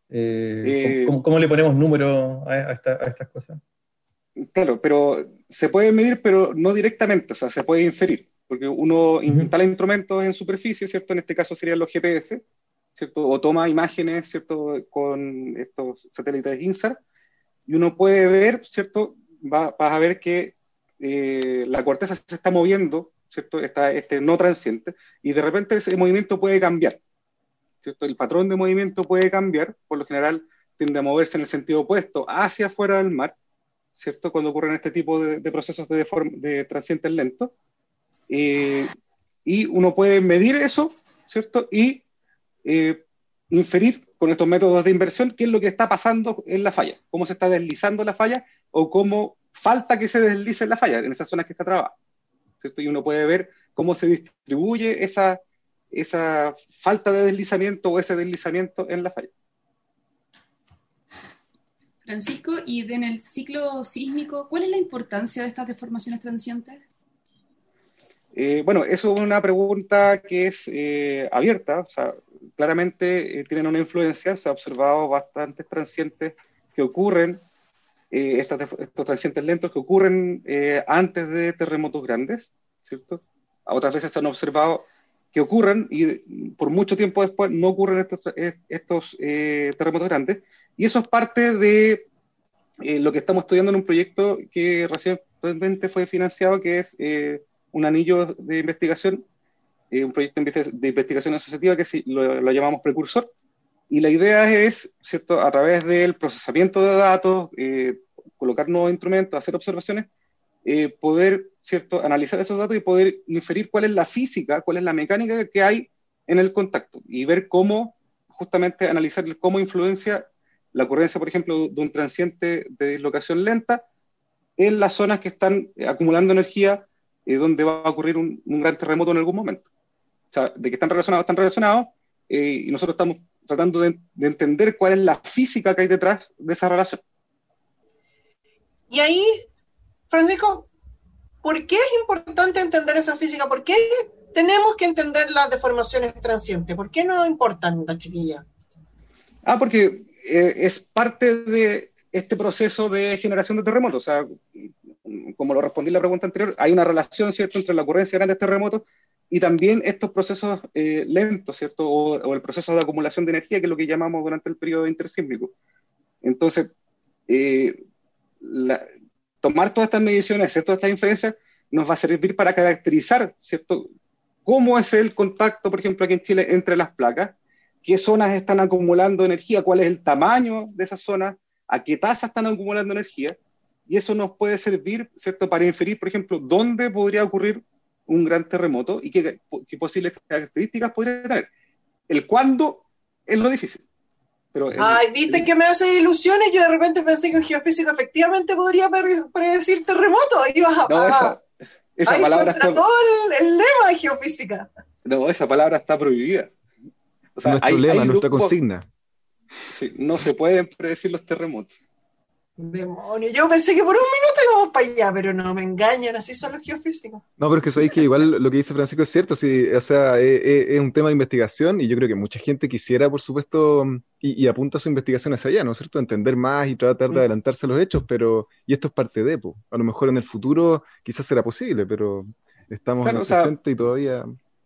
Eh, Eh, ¿cómo, cómo le ponemos número a, a esta- a estas cosas? Claro, pero se puede medir, pero no directamente, o sea, se puede inferir, porque uno Ujú. instala instrumentos en superficie, ¿cierto? En este caso serían los G P S, ¿cierto? O toma imágenes, ¿cierto? Con estos satélites INSAR, y uno puede ver, ¿cierto? Va, vas a ver que eh, la corteza se está moviendo, ¿cierto? Está este no transiente, y de repente ese movimiento puede cambiar, ¿cierto? El patrón de movimiento puede cambiar, por lo general tiende a moverse en el sentido opuesto, hacia afuera del mar, ¿cierto? Cuando ocurren este tipo de, de procesos de, deform, de transientes lentos. Eh, y uno puede medir eso, ¿cierto? Y eh, inferir con estos métodos de inversión qué es lo que está pasando en la falla, cómo se está deslizando la falla o cómo falta que se deslice la falla en esas zonas que está trabada, ¿cierto? Y uno puede ver cómo se distribuye esa, esa falta de deslizamiento o ese deslizamiento en la falla. Francisco, y de- en el ciclo sísmico, ¿cuál es la importancia de estas deformaciones transientes? Eh, bueno, eso es una pregunta que es eh, abierta, o sea, claramente eh, tienen una influencia, se ha observado bastantes transientes que ocurren, eh, estas def- estos transientes lentos que ocurren eh, antes de terremotos grandes, ¿cierto? A otras veces se han observado que ocurren y eh, por mucho tiempo después no ocurren estos, eh, estos eh, terremotos grandes, y eso es parte de eh, lo que estamos estudiando en un proyecto que recientemente fue financiado, que es eh, un anillo de investigación, eh, un proyecto de, investi- de investigación asociativa que sí, lo, lo llamamos Precursor, y la idea es, ¿cierto?, a través del procesamiento de datos, eh, colocar nuevos instrumentos, hacer observaciones, eh, poder, ¿cierto?, analizar esos datos y poder inferir cuál es la física, cuál es la mecánica que hay en el contacto, y ver cómo, justamente, analizar cómo influencia la ocurrencia, por ejemplo, de un transiente de dislocación lenta en las zonas que están eh, acumulando energía, eh, donde va a ocurrir un, un gran terremoto en algún momento. O sea, de que están relacionados, están relacionados, eh, y nosotros estamos tratando de, de entender cuál es la física que hay detrás de esa relación. Y ahí, Francisco, ¿por qué es importante entender esa física? ¿Por qué tenemos que entender las deformaciones transientes? ¿Por qué no importan las chiquillas? Ah, porque eh, es parte de este proceso de generación de terremotos. O sea, como lo respondí en la pregunta anterior, hay una relación, ¿cierto?, entre la ocurrencia de grandes terremotos y también estos procesos eh, lentos, ¿cierto?, o, o el proceso de acumulación de energía, que es lo que llamamos durante el periodo intersísmico. Entonces, eh, la, tomar todas estas mediciones, hacer todas estas inferencias, nos va a servir para caracterizar, ¿cierto?, cómo es el contacto, por ejemplo, aquí en Chile, entre las placas, qué zonas están acumulando energía, cuál es el tamaño de esas zonas, a qué tasa están acumulando energía, y eso nos puede servir, ¿cierto?, para inferir, por ejemplo, dónde podría ocurrir un gran terremoto y qué, qué posibles características podría tener. El cuándo es lo difícil. Pero el, Ay, viste el, que me hace ilusiones. Yo de repente pensé que un geofísico efectivamente podría pre- predecir terremotos. Ibas a, no, a, esa, esa a ir palabra contra está, todo el, el lema de geofísica. no, esa palabra está prohibida. O sea, Nuestro hay, lema, hay nuestra grupos, consigna. sí, no se pueden predecir los terremotos. Demonio, yo pensé que por un minuto íbamos para allá, pero no me engañan, así son los geofísicos. No, pero es que sabéis que igual lo que dice Francisco es cierto, sí, o sea, es, es- es un tema de investigación y yo creo que mucha gente quisiera, por supuesto, mm, y, y apunta su investigación hacia allá, ¿no es cierto? Entender más y tratar de adelantarse a los hechos, pero, y esto es parte de, po. A lo mejor en el futuro quizás será posible, pero estamos en Claro, el o sea, presente y todavía...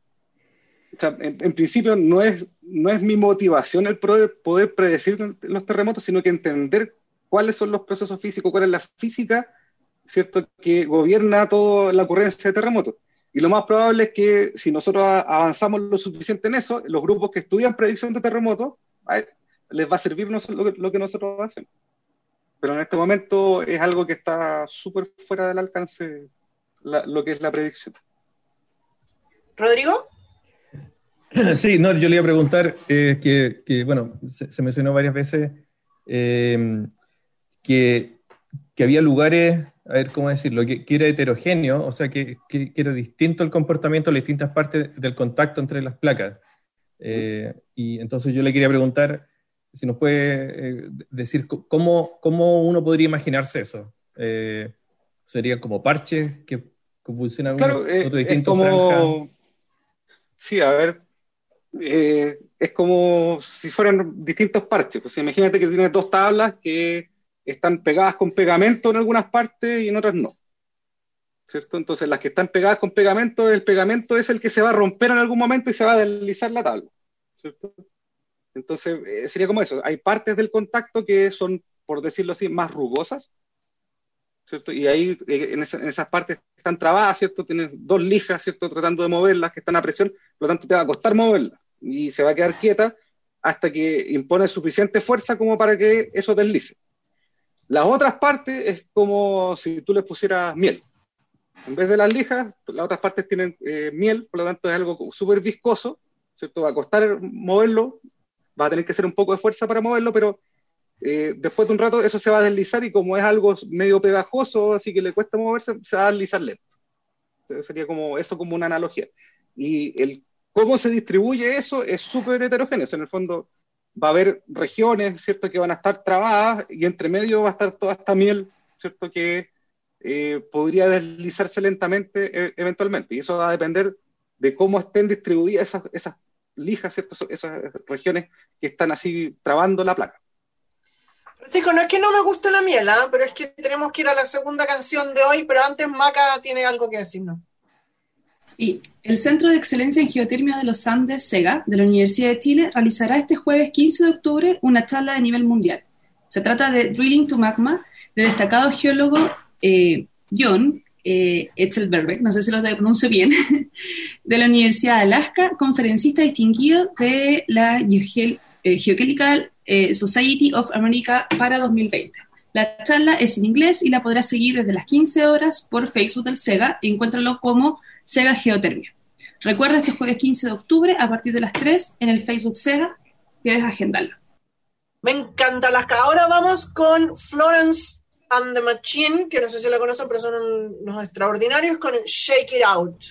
o sea, en, en principio no es, no es mi motivación el pro- poder predecir los terremotos, sino que entender cuáles son los procesos físicos, cuál es la física, ¿cierto?, que gobierna toda la ocurrencia de terremotos. Y lo más probable es que si nosotros a- avanzamos lo suficiente en eso, los grupos que estudian predicción de terremotos, a- les va a servir nos- lo que, lo que nosotros hacemos. Pero en este momento es algo que está súper fuera del alcance, la- lo que es la predicción. ¿Rodrigo? Sí, no, yo le iba a preguntar eh, que, que, bueno, se, se mencionó varias veces eh, que, que había lugares, a ver cómo decirlo, que, que era heterogéneo, o sea, que, que, que era distinto el comportamiento en las distintas partes del contacto entre las placas. Eh, y entonces yo le quería preguntar si nos puede eh, decir c- cómo, cómo uno podría imaginarse eso. Eh, ¿Sería como parches que, que funcionan uno, Claro, eh, otro es distinto, franja? como, sí, a ver, eh, es como si fueran distintos parches. Pues imagínate que tienes dos tablas que están pegadas con pegamento en algunas partes y en otras no, ¿cierto? Entonces las que están pegadas con pegamento, el pegamento es el que se va a romper en algún momento y se va a deslizar la tabla, ¿cierto? Entonces eh, sería como eso, hay partes del contacto que son, por decirlo así, más rugosas, ¿cierto? Y ahí eh, en, esa, en esas partes están trabadas, ¿cierto? Tienes dos lijas, ¿cierto? Tratando de moverlas, que están a presión, por lo tanto te va a costar moverlas y se va a quedar quieta hasta que impone suficiente fuerza como para que eso deslice. Las otras partes es como si tú les pusieras miel. En vez de las lijas, las otras partes tienen eh, miel, por lo tanto es algo súper viscoso, ¿cierto? Va a costar moverlo, va a tener que hacer un poco de fuerza para moverlo, pero eh, después de un rato eso se va a deslizar y como es algo medio pegajoso, así que le cuesta moverse, se va a deslizar lento. Entonces sería como eso como una analogía. Y el cómo se distribuye eso es súper heterogéneo. O sea, en el fondo va a haber regiones, ¿cierto?, que van a estar trabadas y entre medio va a estar toda esta miel, ¿cierto?, que eh, podría deslizarse lentamente eh, eventualmente. Y eso va a depender de cómo estén distribuidas esas, esas lijas, ¿cierto?, esas regiones que están así trabando la placa. Francisco, no es que no me guste la miel, ¿eh? Pero es que tenemos que ir a la segunda canción de hoy, pero antes Maca tiene algo que decirnos. Sí, el Centro de Excelencia en Geotermia de los Andes, SEGA, de la Universidad de Chile, realizará este jueves quince de octubre una charla de nivel mundial. Se trata de Drilling to Magma, de destacado geólogo eh, John eh, Etzelberg, no sé si lo pronuncio bien, de la Universidad de Alaska, conferencista distinguido de la Geogel, eh, Geochemical eh, Society of America para dos mil veinte. La charla es en inglés y la podrás seguir desde las quince horas por Facebook del SEGA y encuéntralo como SEGA Geotermia. Recuerda este jueves quince de octubre a partir de las tres en el Facebook SEGA, debes agendarlo. Me encanta Alaska. Ahora vamos con Florence and the Machine, que no sé si la conocen, pero son unos extraordinarios, con Shake It Out.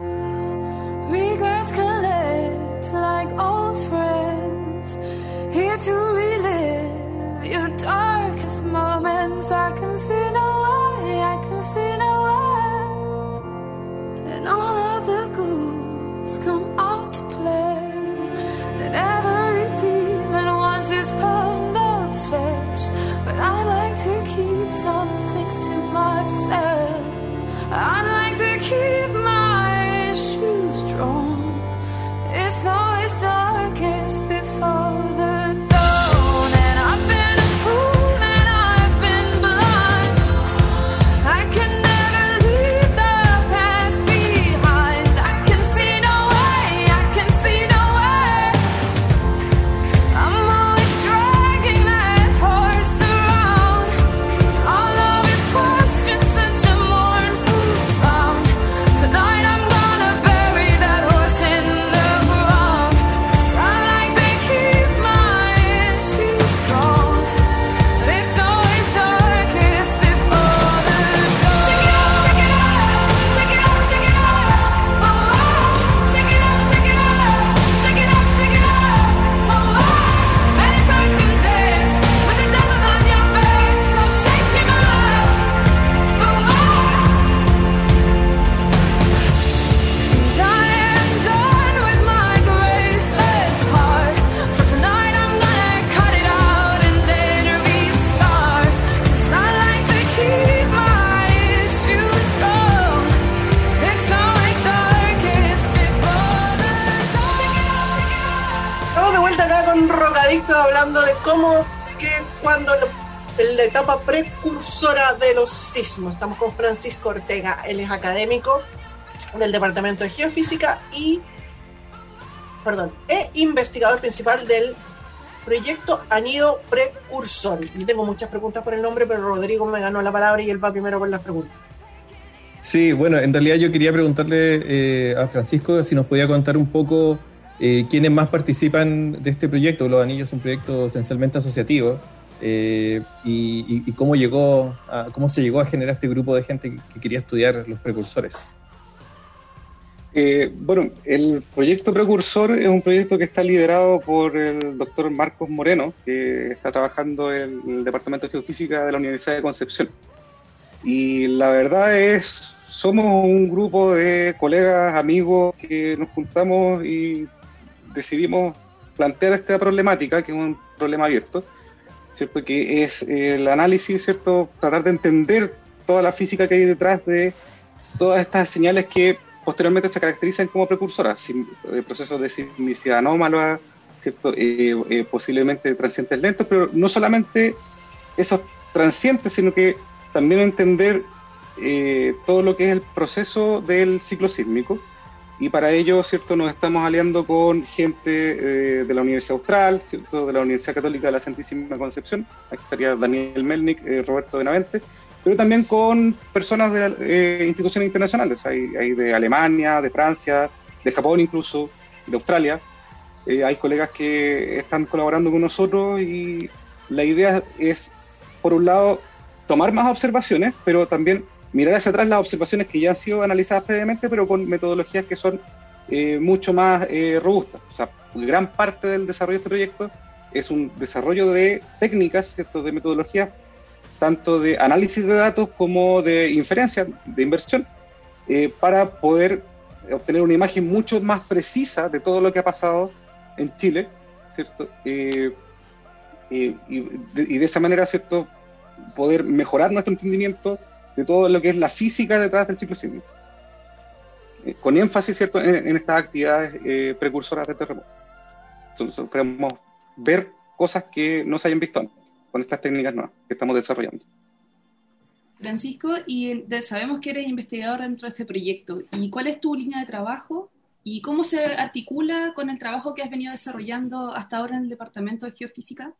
Regrets collect like old friends, here to relive your darkest moments. I can see no way, I can see no way. And all of the ghouls come out to play. And every demon wants his pound of flesh. But I'd like to keep some things to myself. I'd like to keep my shoes drawn. It's always darkest before the dawn. And I've been a fool and I've been blind. I can never leave the past behind. I can see no way, I can see no way. I'm always dragging that horse around. All of his questions, such a mournful sound. Tonight I'm gonna bury that horse in the ground. 'Cause I like to keep my issues strong. But it's always darkest before the dawn. Shake it out, shake it out, shake it out, shake it out. Oh, oh. Shake it out, shake it out, shake it out, shake it out. Oh, oh. And it's hard to dance with the devil on your back, so shake him out. Oh, oh. And I am done with my graceless heart. So tonight I'm gonna cut it out and then restart. 'Cause I like to keep my issues strong. It's always darkest before the dawn. Shake it out, shake it out. Estamos de vuelta acá con Rocadictos hablando de cómo, que, cuando, lo- en la etapa precursora de los sismos. Estamos con Francisco Ortega, él es académico del Departamento de Geofísica y, perdón, e investigador principal del proyecto Anido Precursor. Yo tengo muchas preguntas por el nombre, pero Rodrigo me ganó la palabra y él va primero con las preguntas. Sí, bueno, en realidad yo quería preguntarle eh, a Francisco si nos podía contar un poco eh, quiénes más participan de este proyecto. Los Anillos es un proyecto esencialmente asociativo eh, y, y- y cómo llegó a, cómo se llegó a generar este grupo de gente que, que quería estudiar los precursores. Eh, bueno, el proyecto Precursor es un proyecto que está liderado por el doctor Marcos Moreno, que está trabajando en el Departamento de Geofísica de la Universidad de Concepción. Y la verdad es, somos un grupo de colegas, amigos, que nos juntamos y decidimos plantear esta problemática, que es un problema abierto, ¿cierto? Que es eh, el análisis, ¿cierto? Tratar de entender toda la física que hay detrás de todas estas señales que posteriormente se caracterizan como precursoras, sim- eh, procesos de sismicidad anómala, ¿cierto? Eh, eh, posiblemente transientes lentos, pero no solamente esos transientes, sino que también entender eh, todo lo que es el proceso del ciclo sísmico. Y para ello, ¿cierto? Nos estamos aliando con gente eh, de la Universidad Austral, ¿cierto? De la Universidad Católica de la Santísima Concepción, aquí estaría Daniel Melnik, eh, Roberto Benavente, pero también con personas de eh, instituciones internacionales, hay, hay de Alemania, de Francia, de Japón incluso, de Australia. Eh, hay colegas que están colaborando con nosotros y la idea es, por un lado, tomar más observaciones, pero también mirar hacia atrás las observaciones que ya han sido analizadas previamente, pero con metodologías que son eh, mucho más eh, robustas. O sea, gran parte del desarrollo de este proyecto es un desarrollo de técnicas, ¿cierto? De metodologías, tanto de análisis de datos como de inferencia, de inversión, eh, para poder obtener una imagen mucho más precisa de todo lo que ha pasado en Chile, ¿cierto? Eh, eh, y, de, y de esa manera, ¿cierto? Poder mejorar nuestro entendimiento de todo lo que es la física detrás del ciclo sísmico, eh, con énfasis, ¿cierto? en, en estas actividades eh, precursoras de terremoto. Entonces, queremos ver cosas que no se hayan visto antes con estas técnicas nuevas que estamos desarrollando. Francisco, y de- sabemos que eres investigador dentro de este proyecto. ¿Y cuál es tu línea de trabajo? ¿Y cómo se articula con el trabajo que has venido desarrollando hasta ahora en el Departamento de Geofísica?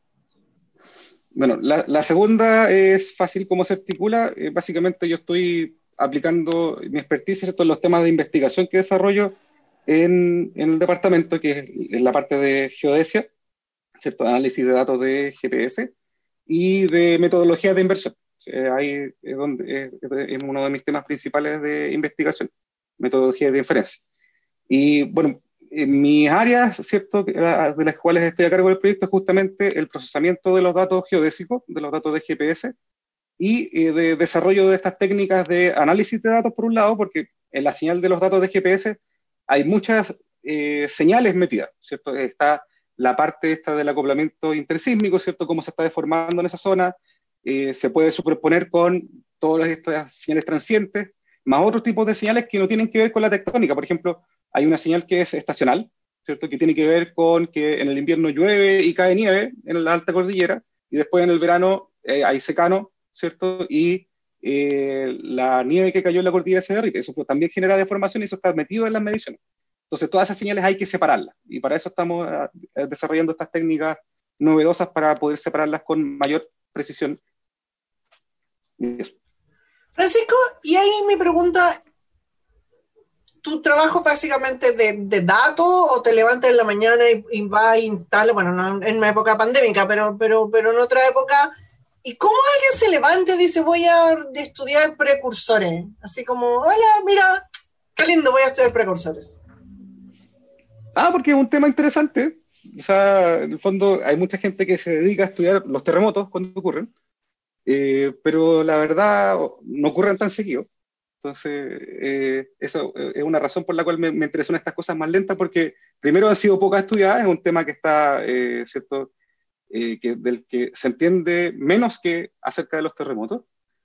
Bueno, la, la segunda es fácil cómo se articula. Eh, básicamente yo estoy aplicando mi expertise, ¿cierto? En los temas de investigación que desarrollo en, en el departamento, que es en la parte de geodesia, ¿cierto? Análisis de datos de G P S y de metodologías de inversión. Eh, ahí es, donde, es, es uno de mis temas principales de investigación, metodología de inferencia. Y bueno, en mis áreas, ¿cierto? De las cuales estoy a cargo del proyecto es justamente el procesamiento de los datos geodésicos, de los datos de G P S, y eh, de desarrollo de estas técnicas de análisis de datos por un lado, porque en la señal de los datos de G P S hay muchas eh, señales metidas, ¿cierto? Está la parte esta del acoplamiento intersísmico, ¿cierto? Cómo se está deformando en esa zona, eh, se puede superponer con todas estas señales transientes, más otros tipos de señales que no tienen que ver con la tectónica. Por ejemplo, hay una señal que es estacional, ¿cierto? Que tiene que ver con que en el invierno llueve y cae nieve en la alta cordillera, y después en el verano eh, hay secano, ¿cierto? Y eh, la nieve que cayó en la cordillera se derrite. Eso pues, también genera deformación y eso está metido en las mediciones. Entonces, todas esas señales hay que separarlas, y para eso estamos uh, desarrollando estas técnicas novedosas para poder separarlas con mayor precisión. Eso. Francisco, y ahí mi pregunta, ¿tu trabajo básicamente de, de datos o te levantas en la mañana y, y vas e instalas, bueno, no en una época pandémica, pero, pero, pero en otra época, ¿y cómo alguien se levanta y dice voy a estudiar precursores? Así como, hola, mira, qué lindo, voy a estudiar precursores. Ah, porque es un tema interesante. O sea, en el fondo hay mucha gente que se dedica a estudiar los terremotos cuando ocurren, eh, pero la verdad no ocurren tan seguido. Entonces, eh, eso es una razón por la cual me, me interesan estas cosas más lentas, porque primero han sido pocas estudiadas, es un tema que está, eh, ¿cierto? Eh, que, del que se entiende menos que acerca de los terremotos,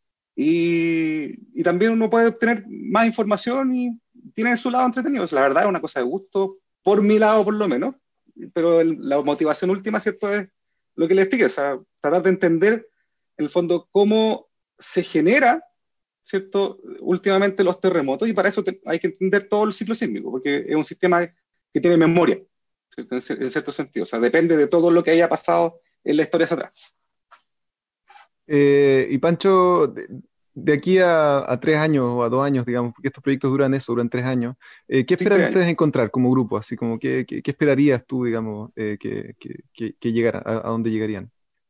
y, y también uno puede obtener más información y tiene su lado entretenido. O sea, la verdad es una cosa de gusto, por mi lado por lo menos, pero el, la motivación última, ¿cierto? Es lo que les expliqué, o sea, tratar de entender en el fondo cómo se genera, ¿cierto? Últimamente los terremotos, y para eso te, hay que entender todo el ciclo sísmico, porque es un sistema que tiene memoria, ¿cierto? En, en cierto sentido, o sea, depende de todo lo que haya pasado en la historia hacia atrás. Eh, y Pancho, de, de aquí a, a tres años o a dos años, digamos, porque estos proyectos duran eso, duran tres años, eh, ¿qué Sí, esperan tres ustedes años. encontrar como grupo? Así como, ¿qué, qué, qué esperarías tú, digamos, eh, que, que, que, que llegara, a, a dónde llegarían?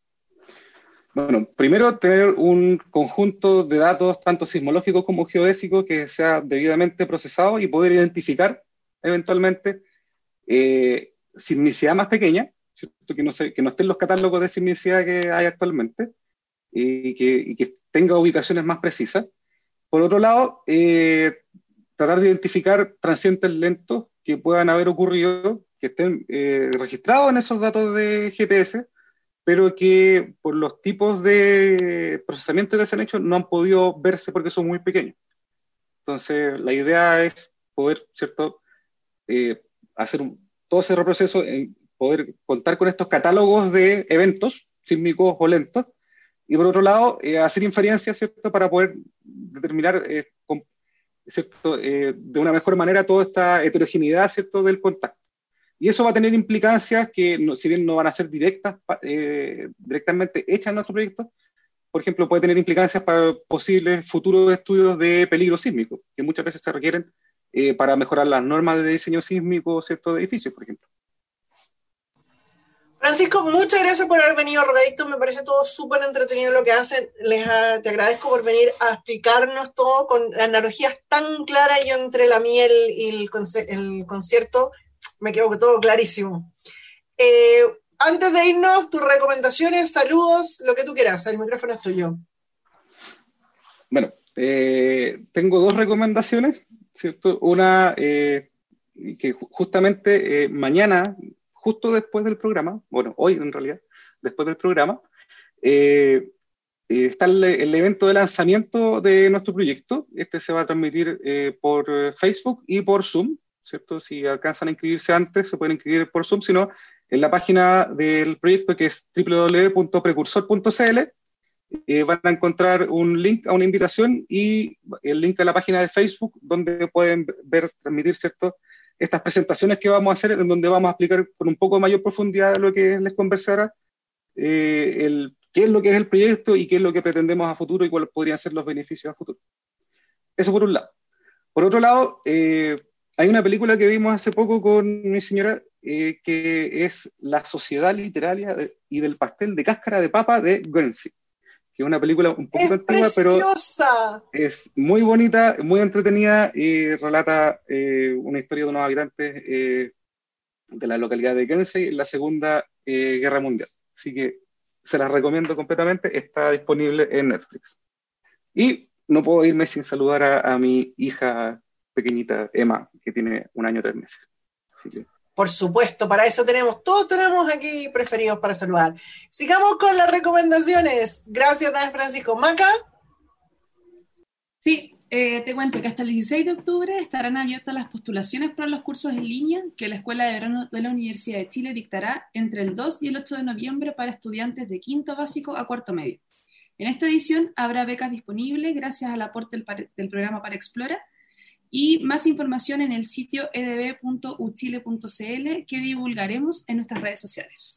Bueno, primero tener un conjunto de datos, tanto sismológicos como geodésicos, que sea debidamente procesado y poder identificar eventualmente eh, sismicidad más pequeña, ¿cierto? Que no se, que no estén los catálogos de sismicidad que hay actualmente, y que, y que tenga ubicaciones más precisas. Por otro lado, eh, tratar de identificar transientes lentos que puedan haber ocurrido, que que estén eh, registrados en esos datos de G P S, pero que por los tipos de procesamiento que se han hecho no han podido verse porque son muy pequeños. Entonces, la idea es poder, ¿cierto?, eh, hacer un, todo ese reproceso, en poder contar con estos catálogos de eventos sísmicos o lentos, y por otro lado, eh, hacer inferencias, ¿cierto?, para poder determinar eh, con, ¿cierto?, eh, de una mejor manera toda esta heterogeneidad, ¿cierto?, del contacto. Y eso va a tener implicancias que, no, si bien no van a ser directas, eh, directamente hechas en nuestro proyecto, por ejemplo, puede tener implicancias para posibles futuros estudios de peligro sísmico, que muchas veces se requieren eh, para mejorar las normas de diseño sísmico, ¿cierto?, de edificios, por ejemplo. Francisco, muchas gracias por haber venido a Drogadictos, me parece todo súper entretenido lo que hacen. Les a, te agradezco por venir a explicarnos todo con analogías tan claras. Yo entre la miel y el, conce- el concierto me quedo con todo clarísimo. Eh, antes de irnos, tus recomendaciones, saludos, lo que tú quieras, el micrófono es tuyo. Bueno, eh, tengo dos recomendaciones, ¿cierto? Una eh, que ju- justamente eh, mañana, justo después del programa, bueno, hoy en realidad, después del programa, eh, eh, está el, el evento de lanzamiento de nuestro proyecto. Este se va a transmitir eh, por eh, Facebook y por Zoom, ¿cierto? Si alcanzan a inscribirse antes, se pueden inscribir por Zoom, sino en la página del proyecto, que es doble u doble u doble u punto precursor punto c l, eh, van a encontrar un link a una invitación y el link a la página de Facebook, donde pueden ver, transmitir, ¿cierto?, estas presentaciones que vamos a hacer, en donde vamos a explicar con un poco de mayor profundidad lo que les conversé ahora, eh, el, qué es lo que es el proyecto y qué es lo que pretendemos a futuro y cuáles podrían ser los beneficios a futuro. Eso por un lado. Por otro lado, eh, hay una película que vimos hace poco con mi señora, eh, que es La Sociedad Literaria de, y del Pastel de Cáscara de Papa de Guernsey, que es una película un poquito ¡Es antigua, preciosa! pero es muy bonita, muy entretenida y relata eh, una historia de unos habitantes eh, de la localidad de Guernsey en la Segunda eh, Guerra Mundial. Así que se las recomiendo completamente, está disponible en Netflix. Y no puedo irme sin saludar a, a mi hija pequeñita, Emma, que tiene un año y tres meses. Así que... Por supuesto, para eso tenemos, todos tenemos aquí preferidos para saludar. Sigamos con las recomendaciones. Gracias, Dan Francisco. Maca. Sí, eh, te cuento que hasta el dieciséis de octubre estarán abiertas las postulaciones para los cursos en línea que la Escuela de Verano de la Universidad de Chile dictará entre el dos y el ocho de noviembre para estudiantes de quinto básico a cuarto medio. En esta edición habrá becas disponibles gracias al aporte del, par- del programa ParExplora, y más información en el sitio e d b punto u chile punto c l, que divulgaremos en nuestras redes sociales.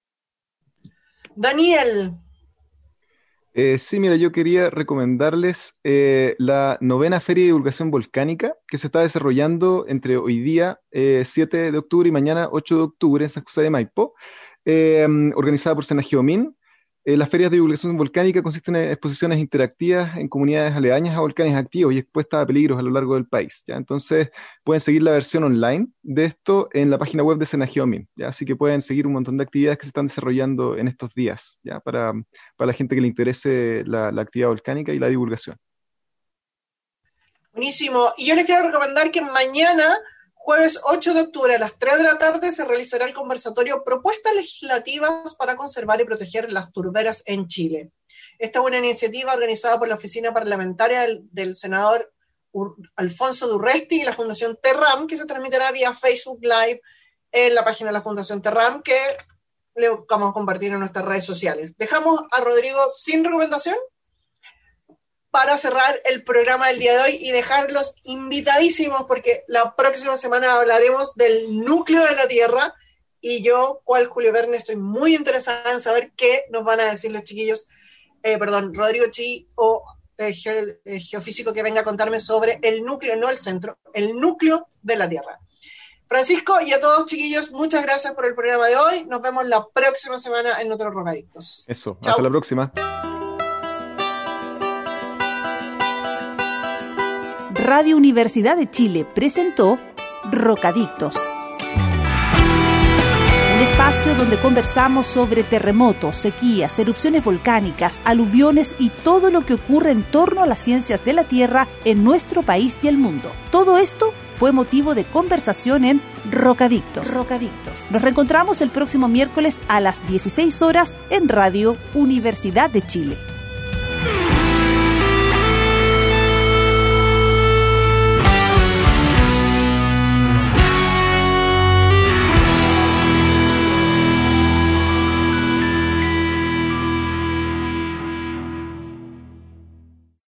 Daniel. Eh, sí, mira, yo quería recomendarles eh, la novena Feria de Divulgación Volcánica que se está desarrollando entre hoy día, eh, siete de octubre, y mañana, ocho de octubre, en San José de Maipo, eh, organizada por Senageomin. Eh, las ferias de divulgación volcánica consisten en exposiciones interactivas en comunidades aledañas a volcanes activos y expuestas a peligros a lo largo del país, ¿ya? Entonces pueden seguir la versión online de esto en la página web de Senageomin, ¿ya? Así que pueden seguir un montón de actividades que se están desarrollando en estos días, ¿ya? Para, para la gente que le interese la, la actividad volcánica y la divulgación. Buenísimo. Y yo les quiero recomendar que mañana, jueves ocho de octubre a las tres de la tarde, se realizará el conversatorio Propuestas Legislativas para Conservar y Proteger las Turberas en Chile. Esta es una iniciativa organizada por la Oficina Parlamentaria del, del senador Ur, Alfonso Durresti y la Fundación Terram, que se transmitirá vía Facebook Live en la página de la Fundación Terram, que le vamos a compartir en nuestras redes sociales. Dejamos a Rodrigo sin recomendación para cerrar el programa del día de hoy y dejarlos invitadísimos, porque la próxima semana hablaremos del núcleo de la Tierra, y yo, cual Julio Verne, estoy muy interesada en saber qué nos van a decir los chiquillos, eh, perdón, Rodrigo Chi o eh, ge, eh, geofísico, que venga a contarme sobre el núcleo, no el centro, el núcleo de la Tierra. Francisco, y a todos, chiquillos, muchas gracias por el programa de hoy. Nos vemos la próxima semana en otros Drogadictos. Eso, Chau. hasta la próxima. Radio Universidad de Chile presentó Rocadictos, un espacio donde conversamos sobre terremotos, sequías, erupciones volcánicas, aluviones y todo lo que ocurre en torno a las ciencias de la Tierra en nuestro país y el mundo. Todo esto fue motivo de conversación en Rocadictos. Rocadictos. Nos reencontramos el próximo miércoles a las dieciséis horas en Radio Universidad de Chile.